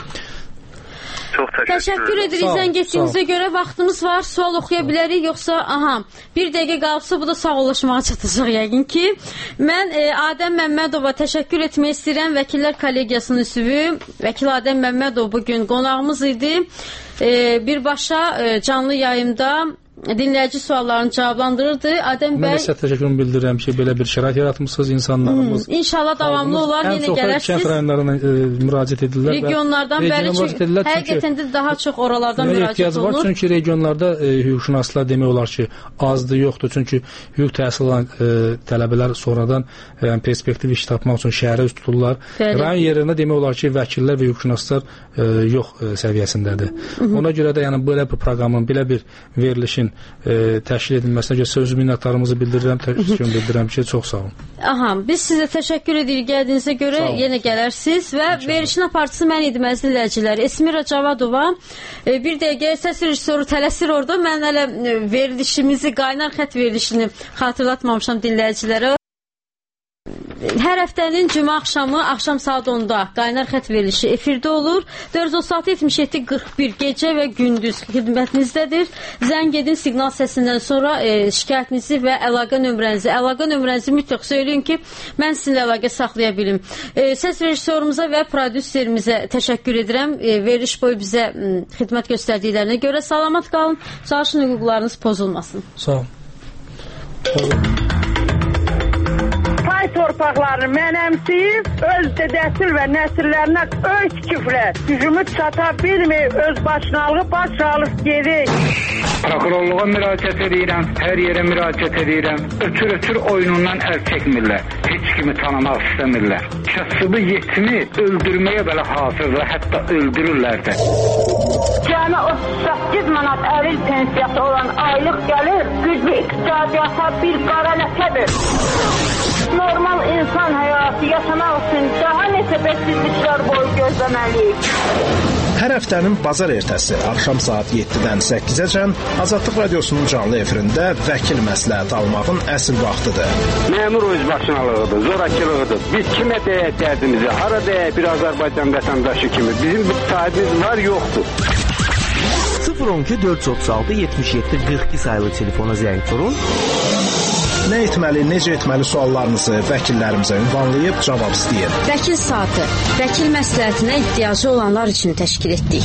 Çox təşəkkür, təşəkkür edirik. Zəng etdiyinizə görə vaxtımız var. Sual oxuya bilərik, yoxsa aha, bir dəqiqə qalıbsa bu da sağollaşmağa çatacaq yəqin ki. Mən e, Adəm Məmmədova təşəkkür etmək istəyirəm. Vəkillər kollegiyasının üzvü Vəkil Adəm Məmmədov bugün qonağımız idi. E, birbaşa e, canlı yayımda dinləyici suallarını cavablandırırdı. Adəm bəy... Mən isə təşəkkürümü bildirirəm ki, belə bir şərait yaratmışsınız insanlarımız. Hmm, İnşallah davamlı olar, yenə gələrsiniz. Ən çox kənd rayonlarına e, müraciət edirlər. Regionlardan bəli, çünki həqiqətən də daha çox oralardan müraciət olunur. Var, çünki regionlarda e, hüquqşünaslar demək olar ki, azdır, yoxdur. Çünki hüquq təhsil alan e, tələbələr sonradan e, perspektiv iş tapmaq üçün şəhərə üst tuturlar. Rayon yerində demək olar ki, vəkillər və hüquqşünaslar e, yox e, səviyyəsindədir. Hı -hı. Ona görə də yəni belə bir proqramın, belə bir verilişin E, təşkil edilməsinə görə söz minnətdarımızı bildirirəm, təşəkkür bildirirəm ki, çox sağ olun. Aha, biz sizə təşəkkür edirik gəldiyinizə görə, yenə gələrsiniz və verilişin aparıcısı mən idim əziz dinləyicilər. Esmira Cavadova e, bir dəqiqə səs rejissoru tələsir orada. Mən hələ verilişimizi, qaynar xət verilişini xatırlatmamışam dinləyicilərə. Hər həftənin cümə axşamı axşam saat onda qaynar xət verilişi efirdə olur. dörd yüz otuz altı yetmiş yeddi qırx bir gecə və gündüz xidmətinizdədir. Zəng edin siqnal səsindən sonra e, şikayətinizi və əlaqə nömrənizi, əlaqə nömrənizi mütləq söyləyin ki, mən sizinlə əlaqə saxlaya bilim. E, səs rejissorumuza və prodüserimizə təşəkkür edirəm. E, veriliş boyu bizə m, xidmət göstərdiklərinə görə salamat qalın. Çalışın hüquqlarınız pozulmasın. Sağ olun. torpaqlarını mənəmsiyib, öz dedəsil və nəsillərinə öz küflər, gücümü çata bilmir, öz başınalığı baş alıb gedir. Prokurorluğa müraciət edirəm, hər yerə müraciət edirəm. Ötür-ötür oyunundan əl çəkmirlər. Heç kimi tanımaq istəmirlər. Kasıbı yetimi öldürməyə belə hazırlar, hətta öldürürlər də. Cəmi otuz səkkiz manat əril pensiyası olan aylıq gəlir, güclü iqtisadiyyata bir qara ləkədir. Normal insan həyatı yaşamaq üçün daha neçə bəksizliklər boyu gözləməliyik. Hər həftənin bazar ertəsi axşam saat yeddidən səkkizəcən Azadlıq Radiosunun canlı efirində vəkil məsləhəti almağın əsl vaxtıdır. Məmur özbaşınalığıdır, zorakılığıdır. Biz kimə deyək dərdimizi, hara deyək bir Azərbaycan vətəndaşı kimi. Bizim bir sahibimiz var, yoxdur. sıfır on iki dörd yüz otuz altı yetmiş yeddi qırx iki sayılı telefona zəng vurun. Nə etməli, necə etməli suallarınızı vəkillərimizə ünvanlayıb cavab istəyin. Vəkil saatı, vəkil məsləhətinə ehtiyacı olanlar üçün təşkil etdik.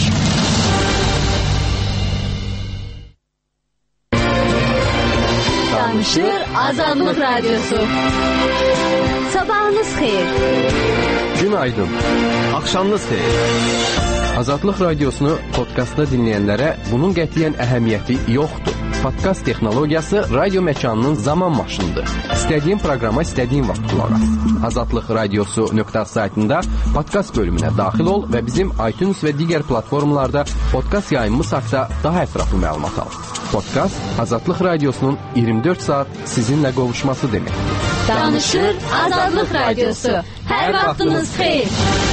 Danışır Azadlıq Radyosu. Sabahınız xeyir. Günaydın. Axşamınız xeyir. Azadlıq Radiosunu podkastda dinləyənlərə bunun qətiyyən əhəmiyyəti yoxdur. Podkast texnologiyası radio məkanının zaman maşınıdır. İstədiyin proqrama istədiyin vaxt qulaq as. azadlıq radiosu nöqtə saytında podkast bölümünə daxil ol və bizim iTunes və digər platformalarda podkast yayımımız haqqında daha ətraflı məlumat al. Podkast Azadlıq Radiosunun iyirmi dörd saat sizinlə qovuşması deməkdir. Danışır Azadlıq Radiosu. Hər vaxtınız xeyir.